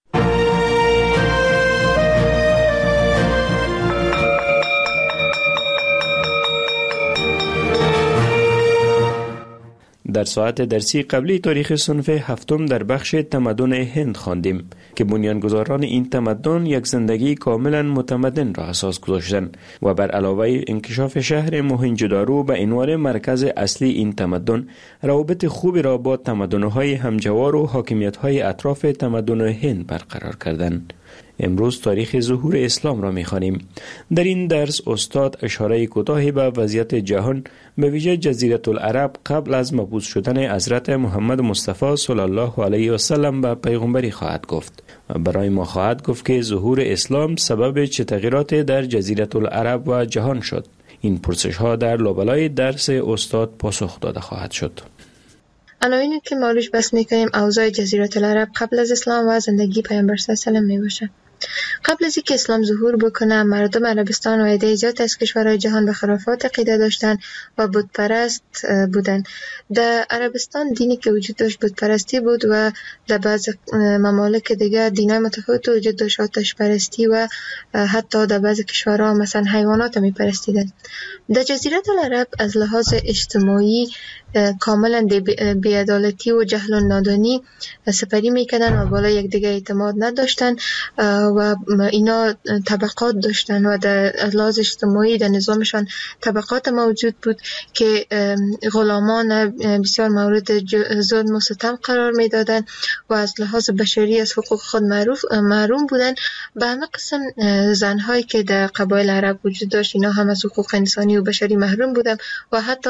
V: در ساعت درسی قبلی تاریخ صنف هفتم در بخش تمدن هند خواندیم که بنیانگذاران این تمدن یک زندگی کاملا متمدن را اساس گذاشتند و بر علاوه انکشاف شهر موهنجودارو به عنوان مرکز اصلی این تمدن، روابط خوبی را با تمدن‌های همجوار و حاکمیت‌های اطراف تمدن هند برقرار کردند. امروز تاریخ ظهور اسلام را می‌خوانیم. در این درس استاد اشاره کوتاهی به وضعیت جهان به ویژه جزیره العرب قبل از مبعوث شدن حضرت محمد مصطفی صلی الله علیه و سلم به پیغمبری خواهد گفت و برای ما خواهد گفت که ظهور اسلام سبب چه تغییرات در جزیره العرب و جهان شد. این پرسش‌ها در لابلای درس استاد پاسخ داده خواهد شد.
W: عناوینی که ما روش بحث می‌کنیم اوضاع جزیره العرب قبل از اسلام و زندگی پیامبر صلی الله علیه و سلم میباشه. قبل از اینکه اسلام ظهور بکنه، مردم عربستان و عده زیاد از کشورهای جهان به خرافات عقیده داشتن و بت پرست بودن. در عربستان دینی که وجود داشت بت پرستی بود و در بعض ممالک دیگه دینای متفاوت وجود داشت، آتش پرستی و حتی در بعض کشورها مثلا حیوانات هم میپرستیدن. در جزیره العرب از لحاظ اجتماعی کاملا بی‌عدالتی و جهل و نادانی سپری میکردن و بالا یک دیگه اعتماد نداشتن و اینا طبقات داشتن و در لحاظ اجتماعی در نظامشان طبقات موجود بود که غلامان بسیار مورد ظلم و ستم قرار میدادن و از لحاظ بشری از حقوق خود محروم بودن. به همه قسم زنهایی که در قبایل عرب وجود داشت اینا هم از حقوق انسانی و بشری محروم بودن و حتی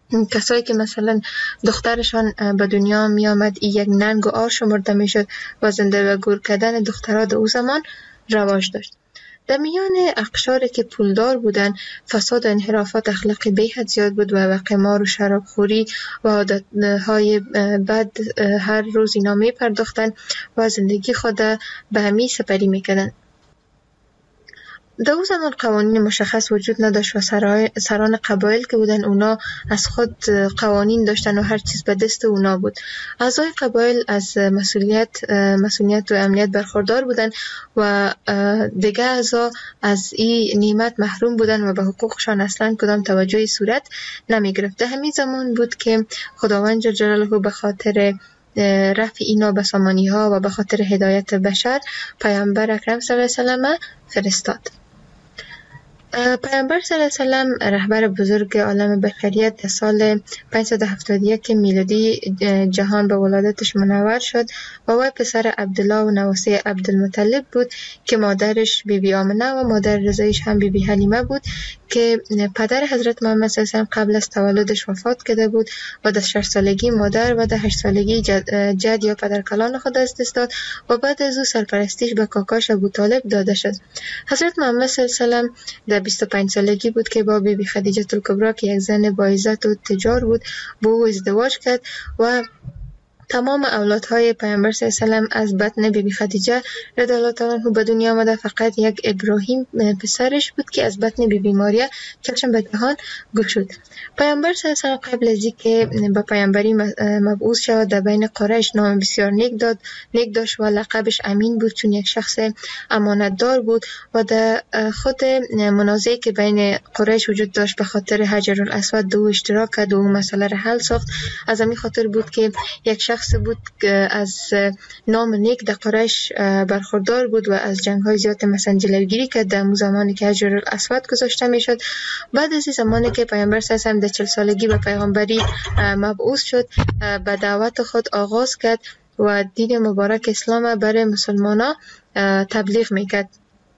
W: کسایی که مثلا دخترشان به دنیا می آمد یک ننگ و آر شمرده می شد و زنده و گور کردن دخترها در او زمان رواج داشت. در میان اقشاری که پولدار بودند فساد و انحرافات اخلاقی بی‌حد زیاد بود و قمار و شرابخوری و عادتهای بد هر روز اینا می پرداختند و زندگی خود به همین سپری می کردند. در او زمان قوانین مشخص وجود نداشت و سران قبایل که بودن اونا از خود قوانین داشتن و هر چیز به دست اونا بود. اعضای قبایل از مسئولیت و امنیت برخوردار بودن و دیگه اعضا از این نعمت محروم بودن و به حقوقشان اصلا کدام توجهی صورت نمی گرفت. همین زمان بود که خداوند جل جلاله به خاطر رفع اینا به سامانی ها و به خاطر هدایت بشر پیامبر اکرم صلی الله علیه و سلم فرستاد. پیامبر صلی الله علیه و سلم رهبر بزرگ عالم بشریت در سال 571 میلادی جهان به ولادتش منور شد و وی پسر عبدالله و نواسه عبدالمطلب بود که مادرش بیبی آمنه و مادر رضایش هم بیبی حلیمه بود که پدر حضرت محمد صلی الله علیه و سلم قبل از تولدش وفات کرده بود و در 6 سالگی مادر و در 8 سالگی جد یا پدرکلان خود از دست داد و بعد از او سرپرستیش به کاکاش ابوطالب داده شد. حضرت محمد صلی الله علیه و سلم در 25 سالگی بود که با بیبی خدیجه الکبری که یک زن با عزت و تجار بود با او ازدواج کرد و تمام اولادهای پیامبر صلی الله علیه و سلم از بطن بیبی خدیجه رضی الله تعالی عنها به دنیا آمده. فقط یک ابراهیم پسرش بود که از بطن بیبی ماریا چشم به جهان گشود. پیامبر صلی الله علیه و سلم قبل از اینکه به پیامبری مبعوث شود در بین قریش نام بسیار نیک داشت و لقبش امین بود چون یک شخص امانتدار بود و در خود منازعه که بین قریش وجود داشت به خاطر حجر الاسود دو اشتراک کرد و اون مسئله را حل ساخت. از همین خاطر بود که یک شخص بود که از نام نیک در قریش برخوردار بود و از جنگ‌های زیاد مثلا جلوگیری کرد در زمانی که حجر الاسود گذاشته میشد. بعد از این زمانی که پیامبر صلی الله علیه و سلم در 40 سالگی به پیغمبری مبعوث شد به دعوت خود آغاز کرد و دین مبارک اسلام برای مسلمانان تبلیغ میکرد.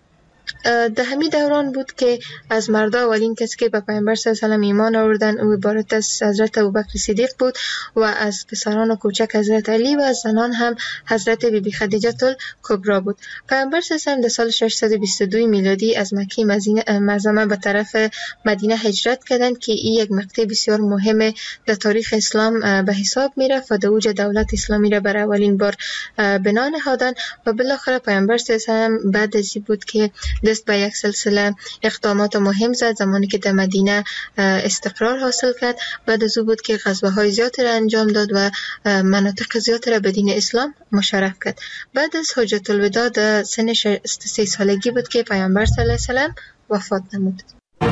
W: در همین دوران بود که از مردا اولین کسی که به پیامبر صلی الله علیه و سلم ایمان آوردن او عبارت از حضرت ابوبکر صدیق بود و از پسران کوچک حضرت علی و از زنان هم حضرت بیبی خدیجه الکبری بود. پیامبر صلی الله علیه و سلم در سال 622 میلادی از مکه معظمه به طرف مدینه هجرت کردند که این یک مقطع بسیار مهم در تاریخ اسلام به حساب میرفت و در اوج دولت اسلامی را برای اولین بار بنا نهادند و بالاخره پیامبر صلی الله علیه و سلم بعد از این بود که دست به یک سلسله اقدامات مهم زد. زمانی که در مدینه استقرار حاصل کرد بعد از او بود که غزوه‌های زیادی را انجام داد و مناطق زیادی را به دین اسلام مشرف کرد. بعد از حجت الوداع در سن 63 سالگی بود که پیامبر صلی الله علیه و سلم وفات نمود.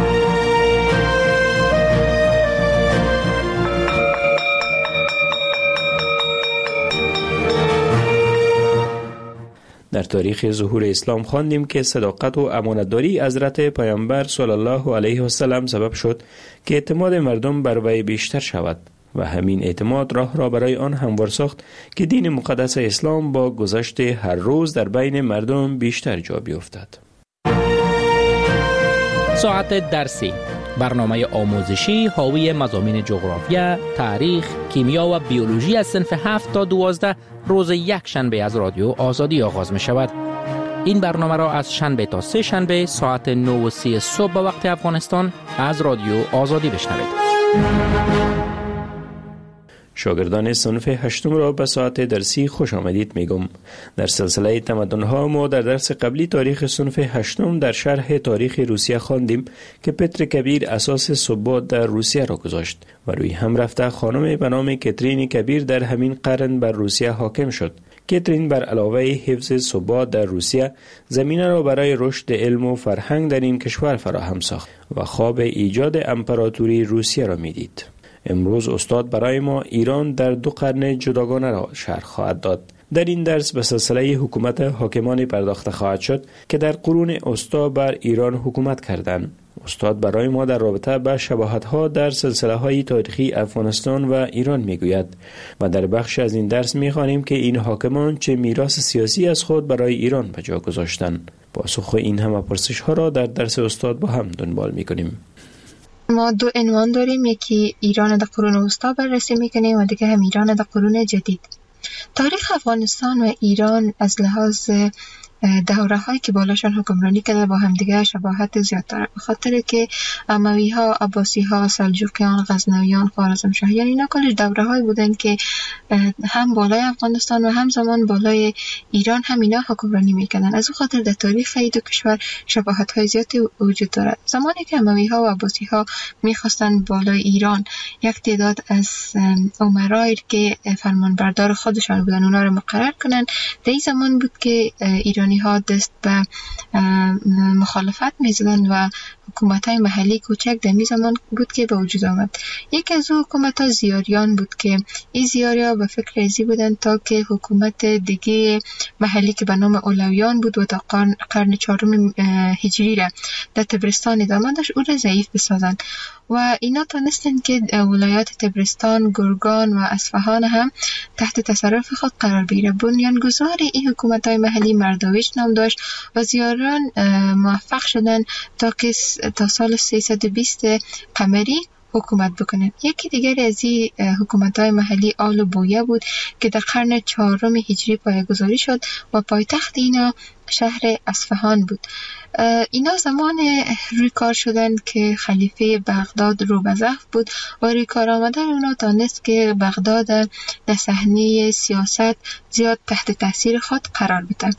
V: در تاریخ ظهور اسلام خواندیم که صداقت و امانتداری حضرت پیامبر صلی الله علیه و سلم سبب شد که اعتماد مردم بر وی بیشتر شود و همین اعتماد راه را برای آن هموار ساخت که دین مقدس اسلام با گذشت هر روز در بین مردم بیشتر جا بیفتد.
B: ساعت درسی، برنامه آموزشی حاوی مضامین جغرافیا، تاریخ، کیمیا و بیولوژی از صنف 7 تا 12 روز یک شنبه از رادیو آزادی آغاز می شود. این برنامه را از شنبه تا سه شنبه ساعت 9:30 صبح به وقت افغانستان از رادیو آزادی بشنوید.
V: شاگردان صنف 8 را به ساعت درسی خوش آمدید میگم. در سلسله تمدن‌ها ما در درس قبلی تاریخ صنف 8 در شرح تاریخ روسیه خواندیم که پتر کبیر اساس ثبات در روسیه را گذاشت و روی هم رفته خانم به نام کاترین کبیر در همین قرن بر روسیه حاکم شد. کاترین بر علاوه حفظ ثبات در روسیه زمینه را برای رشد علم و فرهنگ در این کشور فراهم ساخت و خواب ایجاد امپراتوری روسیه را میدید. امروز استاد برای ما ایران در 2 قرن جداگانه را شرح خواهد داد. در این درس به سلسله حکومت حاکمان پرداخته خواهد شد که در قرون وسطی بر ایران حکومت کردند. استاد برای ما در رابطه با شباهت‌ها در سلسله‌های تاریخی افغانستان و ایران میگوید و در بخش از این درس می‌خوانیم که این حاکمان چه میراث سیاسی از خود برای ایران به جا گذاشتند. پاسخ این همه پرسش‌ها را در درس استاد با هم دنبال می‌کنیم.
W: ما دو عنوان داریم، یکی ایران در قرون وسطا بررسی میکنیم و دیگه هم ایران در قرون جدید. تاریخ افغانستان و ایران از لحاظ دوره هایی که بالاشان حکمرانی کرده با همدیگه شباهت زیاد داره، به خاطر که اموی ها، عباسی ها، سلجوقیان، غزنویان، خوارزمشاهیان اینا کلش دوره هایی بودن که هم بالای افغانستان و هم زمان بالای ایران هم اینا حکمرانی میکردن. از اون خاطر در تاریخ این دو کشور شباهت های زیادی وجود داره. زمانی که اموی ها و عباسی ها میخواستن بالای ایران یک تعداد از امرای که فرمانبردار خودشان بودن اونا رو مقرر کنن، در این زمان بود که ایرانی ها دست به مخالفت میزدن و حکومت های محلی کوچک در این زمان بود که به وجود آمد. یکی از حکومت ها زیاریان بود که این زیاری ها به فکر ازی بودن تا که حکومت دیگه محلی که به نام اولویان بود و تا قرن 4 هجری را در تبرستان ادامه داشت او را ضعیف بسازن و اینا تانستن که ولایات تبرستان، گرگان و اصفهان هم تحت تصرف خود قرار بگیره. بنیانگذار این حکومت های محلی مرداویش نام داشت و زیاران موفق شدن تا سال 320 قمری حکومت بکنند. یکی دیگر از این حکومت‌های محلی آل و بویه بود که در قرن 4 هجری پایه‌گذاری شد و پایتخت اینا شهر اصفهان بود. اینا زمان روی کار شدن که خلیفه بغداد رو به ضعف بود و روی کار آمدن اونا تانست که بغداد در صحنه سیاست زیاد تحت تاثیر خود قرار بده.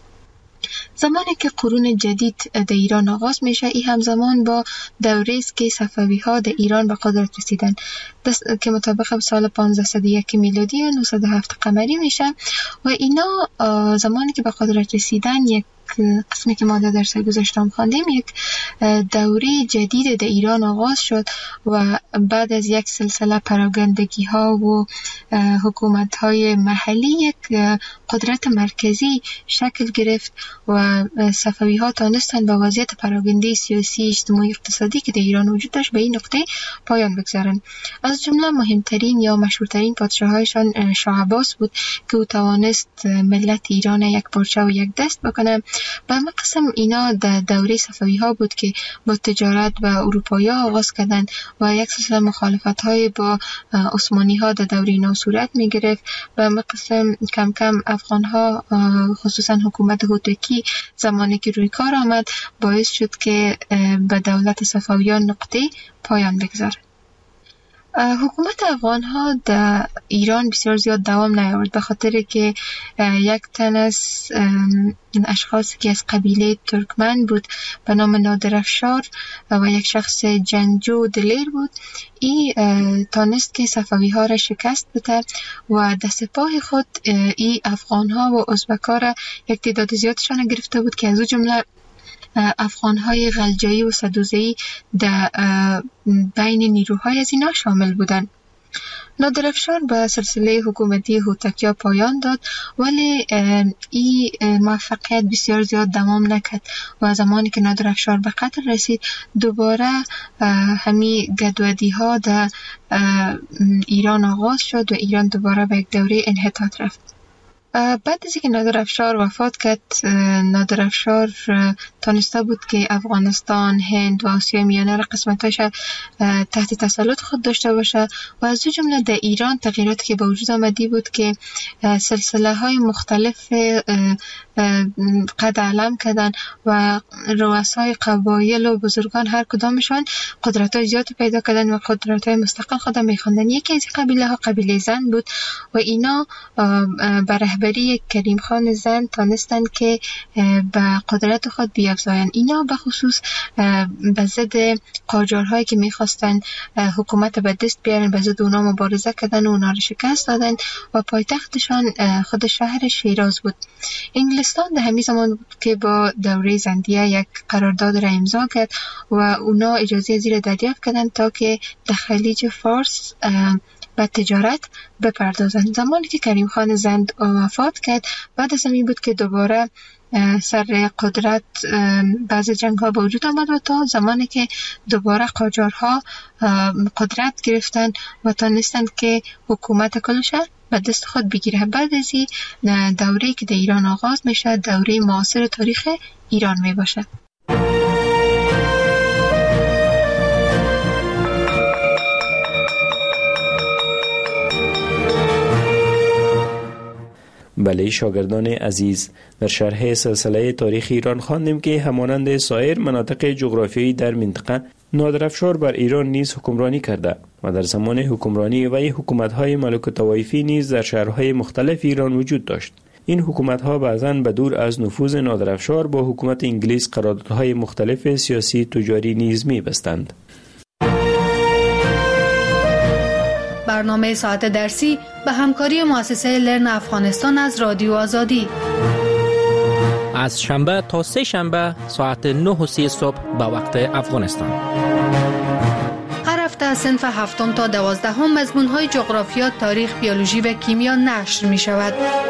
W: زمانی که قرون جدید در ایران آغاز میشه، این همزمان با دوره است که صفوی ها در ایران به قدرت رسیدن که مطابق سال 1501 میلادی و 907 قمری میشه و اینا زمانی که به قدرت رسیدن یک قسمی که ما در درس گذشتم خواندیم، یک دوره جدید در ایران آغاز شد و بعد از یک سلسله پراگندگی ها و حکومت های محلی یک قدرت مرکزی شکل گرفت و صفوی ها تانستن با وضعیت پراگنده سیاسی، اجتماعی، اقتصادی که در ایران وجود داشت به این نقطه پایان بگذارن. از جمله مهمترین یا مشهورترین پادشاهایشان شاه عباس بود که او توانست ملت ایران یک پارچه و یک دست بکنه. به همه قسم اینا در دوره صفوی ها بود که با تجارت با اروپایی ها آغاز کردند و یک سلسله مخالفت های با عثمانی ها در دوره اینا صورت می گرفت. به همه قسم کم کم افغان ها خصوصا حکومت هوتکی زمانی که روی کار آمد باعث شد که به دولت صفویان نقطه پایان بگذاره. حکومت افغان ها در ایران بسیار زیاد دوام نیاورد به خاطر که یک تن از اشخاصی که از قبیله ترکمن بود به نام نادرافشار و یک شخص جنگجو دلیر بود، این تانست که صفوی ها را شکست بده و در سپاه خود این افغان ها و ازبک ها را یک تعداد زیادشان گرفته بود که از او جمله افغان‌های غلجایی و سدوزی در بین نیروهای از اینا شامل بودند. نادرافشار به سلسله حکومتی هوتکیا پایان داد ولی این موفقیت بسیار زیاد دوام نکرد و زمانی که نادرافشار به قتل رسید دوباره همین گدودی ها در ایران آغاز شد و ایران دوباره به یک دوره انحطاط رفت. بعد از اینکه نادرافشار وفات کرد، نادرافشار تانسته بود که افغانستان، هند و آسیا میانه را قسمتاش تحت تسلط خود داشته باشه و از جمله در ایران تغییراتی که به وجود آمدی بود که سلسله های مختلف قد علم کردن و رؤسای قبایل و بزرگان هر کدامشان قدرت های زیادی پیدا کردن و قدرت های مستقل خود میخواندن. یکی از قبیله ها قبیله زن بود و اینا بر رهبری کریم خان زن تانستن که به قدرت خود بیافزاین. اینا به خصوص به ضد قاجارهایی که میخواستن حکومت به دست بیارن به ضد اونا مبارزه کردن و اونا رو شکست دادن و پایتختشان خود شهر شیراز بود. انگلستان در همین زمان بود که با دوره زندیه یک قرارداد را امضا کرد و اونا اجازه زیر دریافت کردن تا که در خلیج فارس به تجارت بپردازند. زمانی که کریم خان زند وفات کرد بعد از این بود که دوباره سر قدرت بعض جنگ ها به وجود آمد و تا زمانی که دوباره قاجارها قدرت گرفتن و تانستند که حکومت کلش به دست خود بگیره. بعد از این دوره‌ای که در ایران آغاز میشه دوره معاصر تاریخ ایران می باشه.
V: بله شاگردان عزیز، در شرح سلسله تاریخ ایران خواندیم که همانند سایر مناطق جغرافیایی در منطقه، نادرافشار بر ایران نیز حکمرانی کرده و در زمان حکمرانی وی حکومت‌های ملوک طوایفی نیز در شهرهای مختلف ایران وجود داشت. این حکومت‌ها بعضاً به دور از نفوذ نادرافشار با حکومت انگلیس قراردادهای مختلف سیاسی تجاری نیز می‌بستند.
U: برنامه ساعت درسی به همکاری مؤسسه لرن افغانستان از رادیو آزادی
B: از شنبه تا سه شنبه ساعت 9:30 صبح به وقت افغانستان.
U: هر هفته از صنف 7 تا 12 مضمون‌های جغرافیا، تاریخ، بیولوژی و کیمیا نشر می‌شود.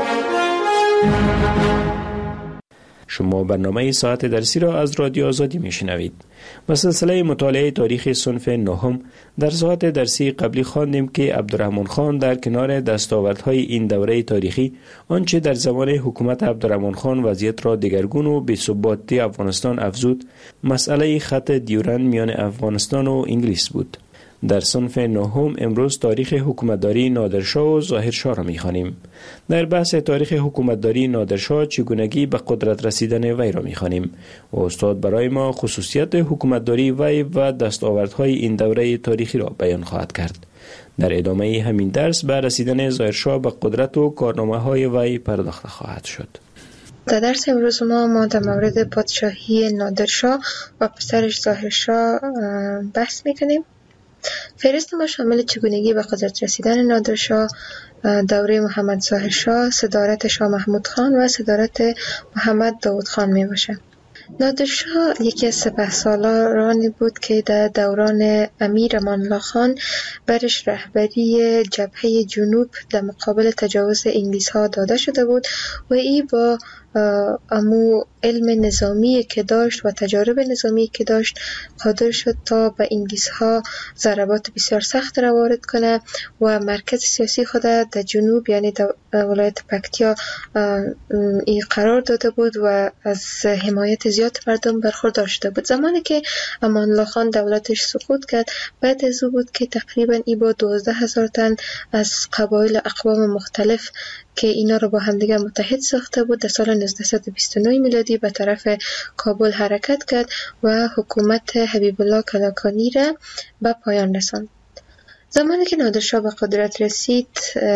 V: شما برنامه ساعت درسی را از رادیو آزادی میشنوید. با سلسله مطالعه تاریخ صنف 9 در ساعت درسی قبلی خواندیم که عبدالرحمن خان در کنار دستاوردهای این دوره تاریخی آنچه در زمان حکومت عبدالرحمن خان وضعیت را دگرگون و بی‌ثباتی افغانستان افزود، مسئله خط دیورند میان افغانستان و انگلیس بود. در صنف 9 امروز تاریخ حکومتداری نادرشاه و ظاهرشاه را می‌خوانیم. در بحث تاریخ حکومتداری نادرشاه چگونگی به قدرت رسیدن وی را می‌خوانیم و استاد برای ما خصوصیت حکومتداری وی و دستاوردهای این دوره تاریخی را بیان خواهد کرد. در ادامه همین درس به رسیدن ظاهرشاه به قدرت و کارنامه‌های وی پرداخته خواهد شد.
W: در درس امروز ما در مورد پادشاهی نادرشاه و پسرش ظاهرشاه بحث می‌کنیم. فهرست ما شامل چگونگی به قدرت رسیدن نادرشاه، دوره محمد ظاهرشاه، صدارت شاه محمود خان و صدارت محمد داود خان می باشه. نادرشاه یکی از سپهسالارانی بود که در دوران امیر امان الله خان برش رهبری جبهه جنوب در مقابل تجاوز انگلیس ها داده شده بود و این با امو علم نظامی که داشت و تجارب نظامی که داشت قادر شد تا به انگلیس ها ضربات بسیار سخت را وارد کنه و مرکز سیاسی خود در جنوب یعنی در ولایت پکتیا ای قرار داده بود و از حمایت زیاد مردم برخوردار شده بود. زمانی که امان الله خان دولتش سقوط کرد، بعد از او بود که تقریبا ای با 12,000 تن از قبایل اقوام مختلف که اینا رو با همدیگر متحد ساخته بود در سال 1929 میلادی به طرف کابل حرکت کرد و حکومت حبیب الله کلاکانی را به پایان رساند. زمانی که نادرشاه به قدرت رسید،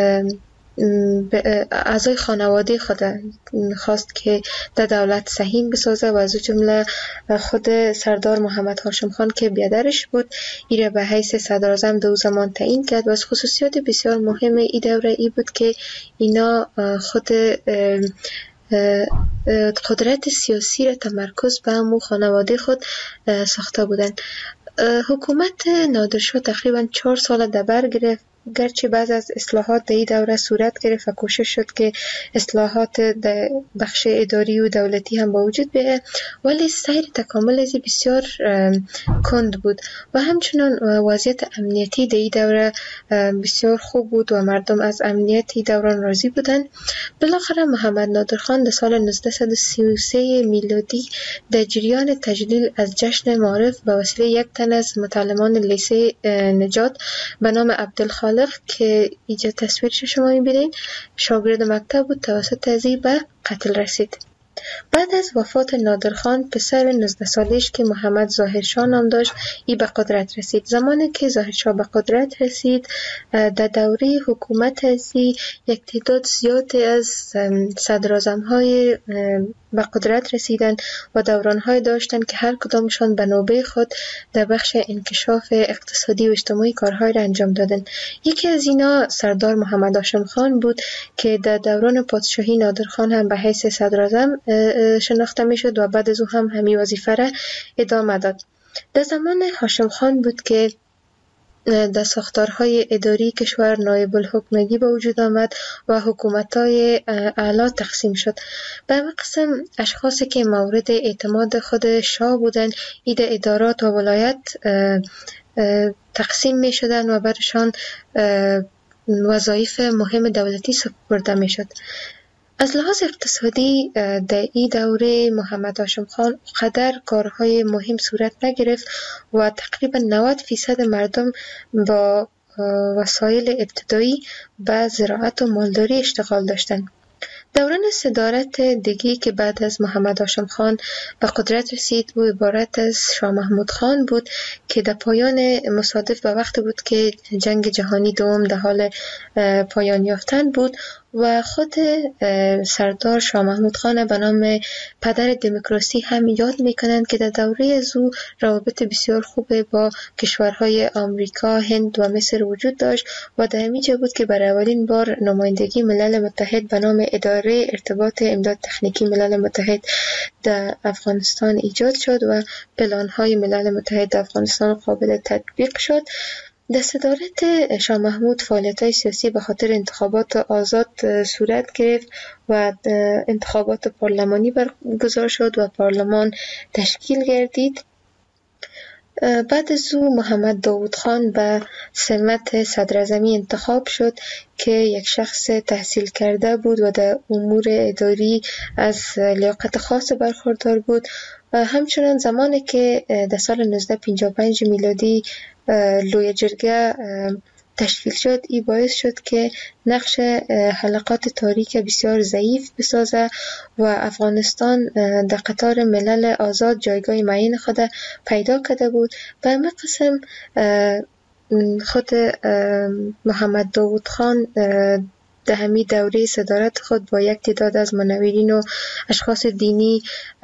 W: اعضای خانواده خود خواست که در دولت سهیم بسازه و از جمله خود سردار محمد هاشم خان که بیادرش بود ایره به حیث صدراعظم دو زمان تعیین کرد و از خصوصیات بسیار مهم ای دوره ای بود که اینا خود قدرت سیاسی را تمرکز به همون خانواده خود ساخته بودند. حکومت نادرشاه تقریبا 4 سال در بر گرفت، گرچه بعض از اصلاحات در این دوره صورت گرفت و کوشش شد که اصلاحات در بخش اداری و دولتی هم با وجود بیاید، ولی سیر تکامل ازی بسیار کند بود و همچنان وضعیت امنیتی در این دوره بسیار خوب بود و مردم از امنیتی دوران راضی بودند. بالاخره محمد نادر خان در سال 1933 میلادی در جریان تجلیل از جشن معارف به وسیله یک تن از متعلمان لیسه نجات به نام عبدالخالق که اینجا تصویرش شما می‌بینید شاگرد مکتب بود، توسط ازی به قتل رسید. بعد از وفات نادرخان پسر 19 سالش که محمد ظاهرشاه نام داشت ای به قدرت رسید. زمانی که ظاهرشاه به قدرت رسید در دوره حکومت ازی یک تعداد زیادی از صدراعظم‌های به قدرت رسیدن و دوران‌های داشتند که هر کدامشان به نوبه خود در بخش انکشاف اقتصادی و اجتماعی کارهای را انجام دادند. یکی از اینا سردار محمد هاشم خان بود که در دوران پادشاهی نادرخان هم به حیث صدراعظم شناخته میشد و بعد از او هم همین وظیفه را ادامه داد. در زمان هاشم خان بود که در ساختارهای اداری کشور نایب الحکمگی به وجود آمد و حکومت‌های اعلی تقسیم شد. به همین قسم اشخاصی که مورد اعتماد خود شاه بودند ایده ادارات و ولایت تقسیم می شدند و برشان وظایف مهم دولتی سپرده می شد. از لحاظ اقتصادی در این دوره محمد هاشم خان قدر کارهای مهم صورت نگرفت و تقریبا 90% مردم با وسایل ابتدایی به زراعت و مالداری اشتغال داشتند. دوران صدارت دیگی که بعد از محمد هاشم خان به قدرت رسید او عبارت از شاه محمود خان بود که در پایان مصادف به وقت بود که جنگ جهانی دوم در حال پایان یافتن بود و خود سردار شاه محمود خان به نام پدر دموکراسی هم یاد میکنند که در دوره از او روابط بسیار خوب با کشورهای آمریکا، هند و مصر وجود داشت و در همینجا بود که برای اولین بار نمایندگی ملل متحد به نام اداره ارتباط امداد تکنیکی ملل متحد در افغانستان ایجاد شد و پلان‌های ملل متحد در افغانستان قابل تطبیق شد. در صدارت شاه محمود فعالیت‌های سیاسی به خاطر انتخابات آزاد صورت گرفت و انتخابات پارلمانی برگزار شد و پارلمان تشکیل گردید. بعد از او محمد داود خان به سمت صدراعظمی انتخاب شد که یک شخص تحصیل کرده بود و در امور اداری از لیاقت خاص برخوردار بود. همچنان زمانی که در سال 1955 میلادی لوی جرگه تشکیل شد، این باعث شد که نقش حلقات تاریک بسیار ضعیف بسازه و افغانستان در قطار ملل آزاد جایگاه معین خود پیدا کرده بود. به همین قسم خود محمد داود خان در همین دوره صدارت خود با یک تعداد از منورین و اشخاص دینی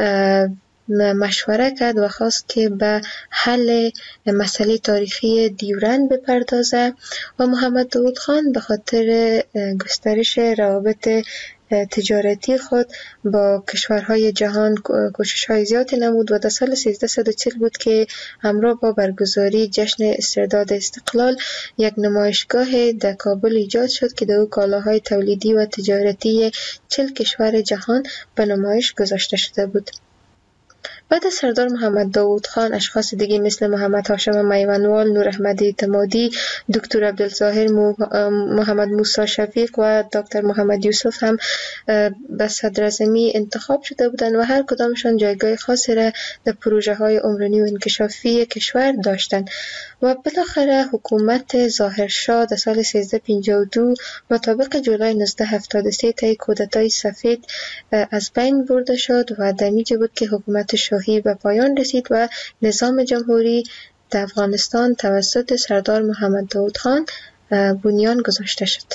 W: مشوره کرد و خواست که به حل مسئله تاریخی دیورند بپردازه و محمد داود خان به خاطر گسترش روابط تجارتی خود با کشورهای جهان کوشش‌های زیادی نمود و در سال 1340 بود که همراه با برگزاری جشن استرداد استقلال یک نمایشگاه در کابل ایجاد شد که در او کالاهای تولیدی و تجارتی 40 کشور جهان به نمایش گذاشته شده بود. بعد از سردار محمد داود خان اشخاص دیگه مثل محمد هاشم میوانوال، نور احمد اعتمادی، دکتر عبدالظاهر محمد موسی شفیق و دکتر محمد یوسف هم به صدراعظمی انتخاب شده بودند و هر کدامشان جایگاه خاصی را در پروژه های عمرانی و انکشافی کشور داشتند و بالاخره حکومت ظاهرشاه در سال 1352 مطابق جولای 1973 طی کودتای سفید از بین برده شد و در اینجا بود که حکومت شاهی به پایان رسید و نظام جمهوری در افغانستان توسط سردار محمد داود خان بنیان گذاشته شد.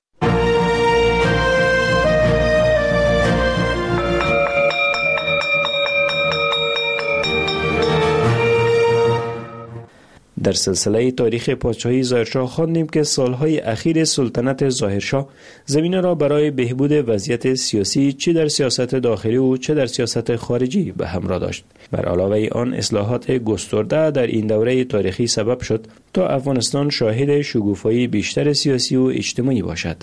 V: در سلسله تاریخ پادشاهی ظاهرشاه خواندیم که سالهای اخیر سلطنت ظاهرشاه زمینه را برای بهبود وضعیت سیاسی چه در سیاست داخلی و چه در سیاست خارجی به همراه داشت. بر علاوه آن اصلاحات گسترده در این دوره تاریخی سبب شد تا افغانستان شاهد شکوفایی بیشتر سیاسی و اجتماعی باشد.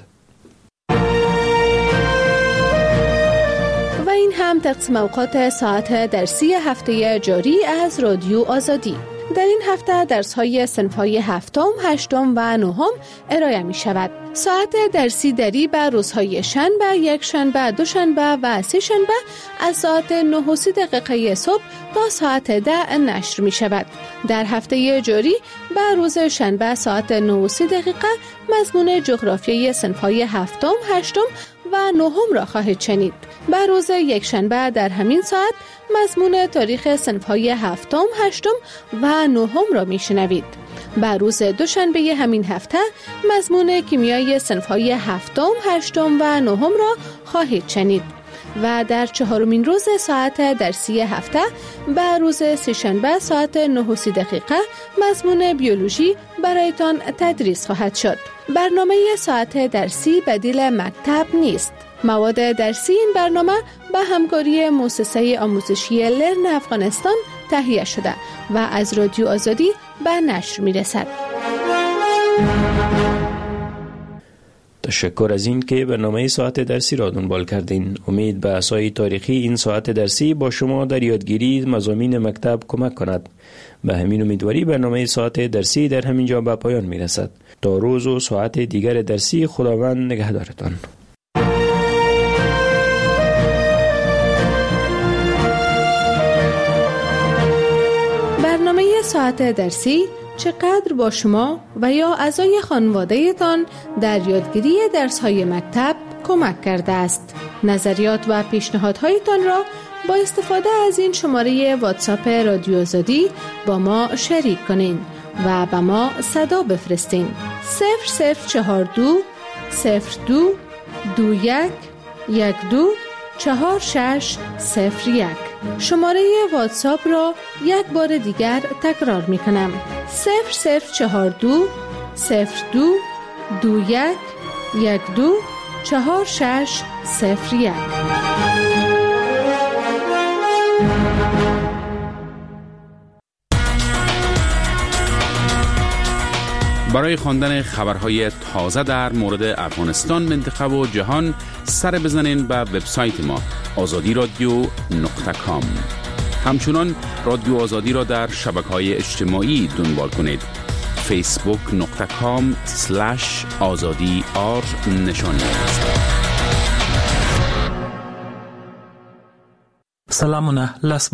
C: و این هم تقسیم اوقات ساعت درسی هفته جاری از رادیو آزادی. در این هفته درس‌های صنف‌های هفتم، هشتم و نهم ارائه می‌شود. ساعت درسی دری به روزهای شنبه، یک شنبه، دوشنبه و سه شنبه از ساعت 9:30 صبح تا ساعت 10 نشر می‌شود. در هفته جاری به روز شنبه ساعت 9:30 مضمون جغرافیای صنف‌های هفتم، هشتم و نهم را خواهید شنید. به روز یک شنبه در همین ساعت مضمون تاریخ صنف‌های هفتم، هشتم و نهم را میشنوید. به روز دوشنبه همین هفته مضمون کیمیای صنف‌های هفتم، هشتم و نهم را خواهید شنید. و در چهارمین روز ساعت درسی هفته به روز سه‌شنبه ساعت 9:30 مضمون بیولوژی برایتان تدریس خواهد شد. برنامه ساعت درسی بدیل مکتب نیست. مواد درسی این برنامه به همکاری مؤسسه آموزشی لرن افغانستان تهیه شده و از رادیو آزادی به نشر میرسد.
V: تشکر از این که برنامه ساعت درسی را دنبال کردین. امید به اسای تاریخی این ساعت درسی با شما در یادگیری مضامین مکتب کمک کند. به همین امیدواری برنامه ساعت درسی در همین جا به پایان میرسد. تا روز و ساعت دیگر درسی خداوند نگهدارتان.
C: برنامه ساعت درسی چقدر با شما و یا اعضای خانواده‌تان در یادگیری درس‌های مکتب کمک کرده است. نظریات و پیشنهادهایتان را با استفاده از این شماره واتساپ رادیو آزادی با ما شریک کنین و به ما صدا بفرستین. 0042 02 21 12 4601. شماره واتساپ را یک بار دیگر تکرار می کنم. 0042 02 21 12 4601.
K: برای خواندن خبرهای تازه در مورد افغانستان، منطقه و جهان سر بزنین به وبسایت ما azadiradio.com. همچنان رادیو آزادی را در شبکه‌های اجتماعی دنبال کنید. facebook.com/azadi_r نشان
D: سلامونه.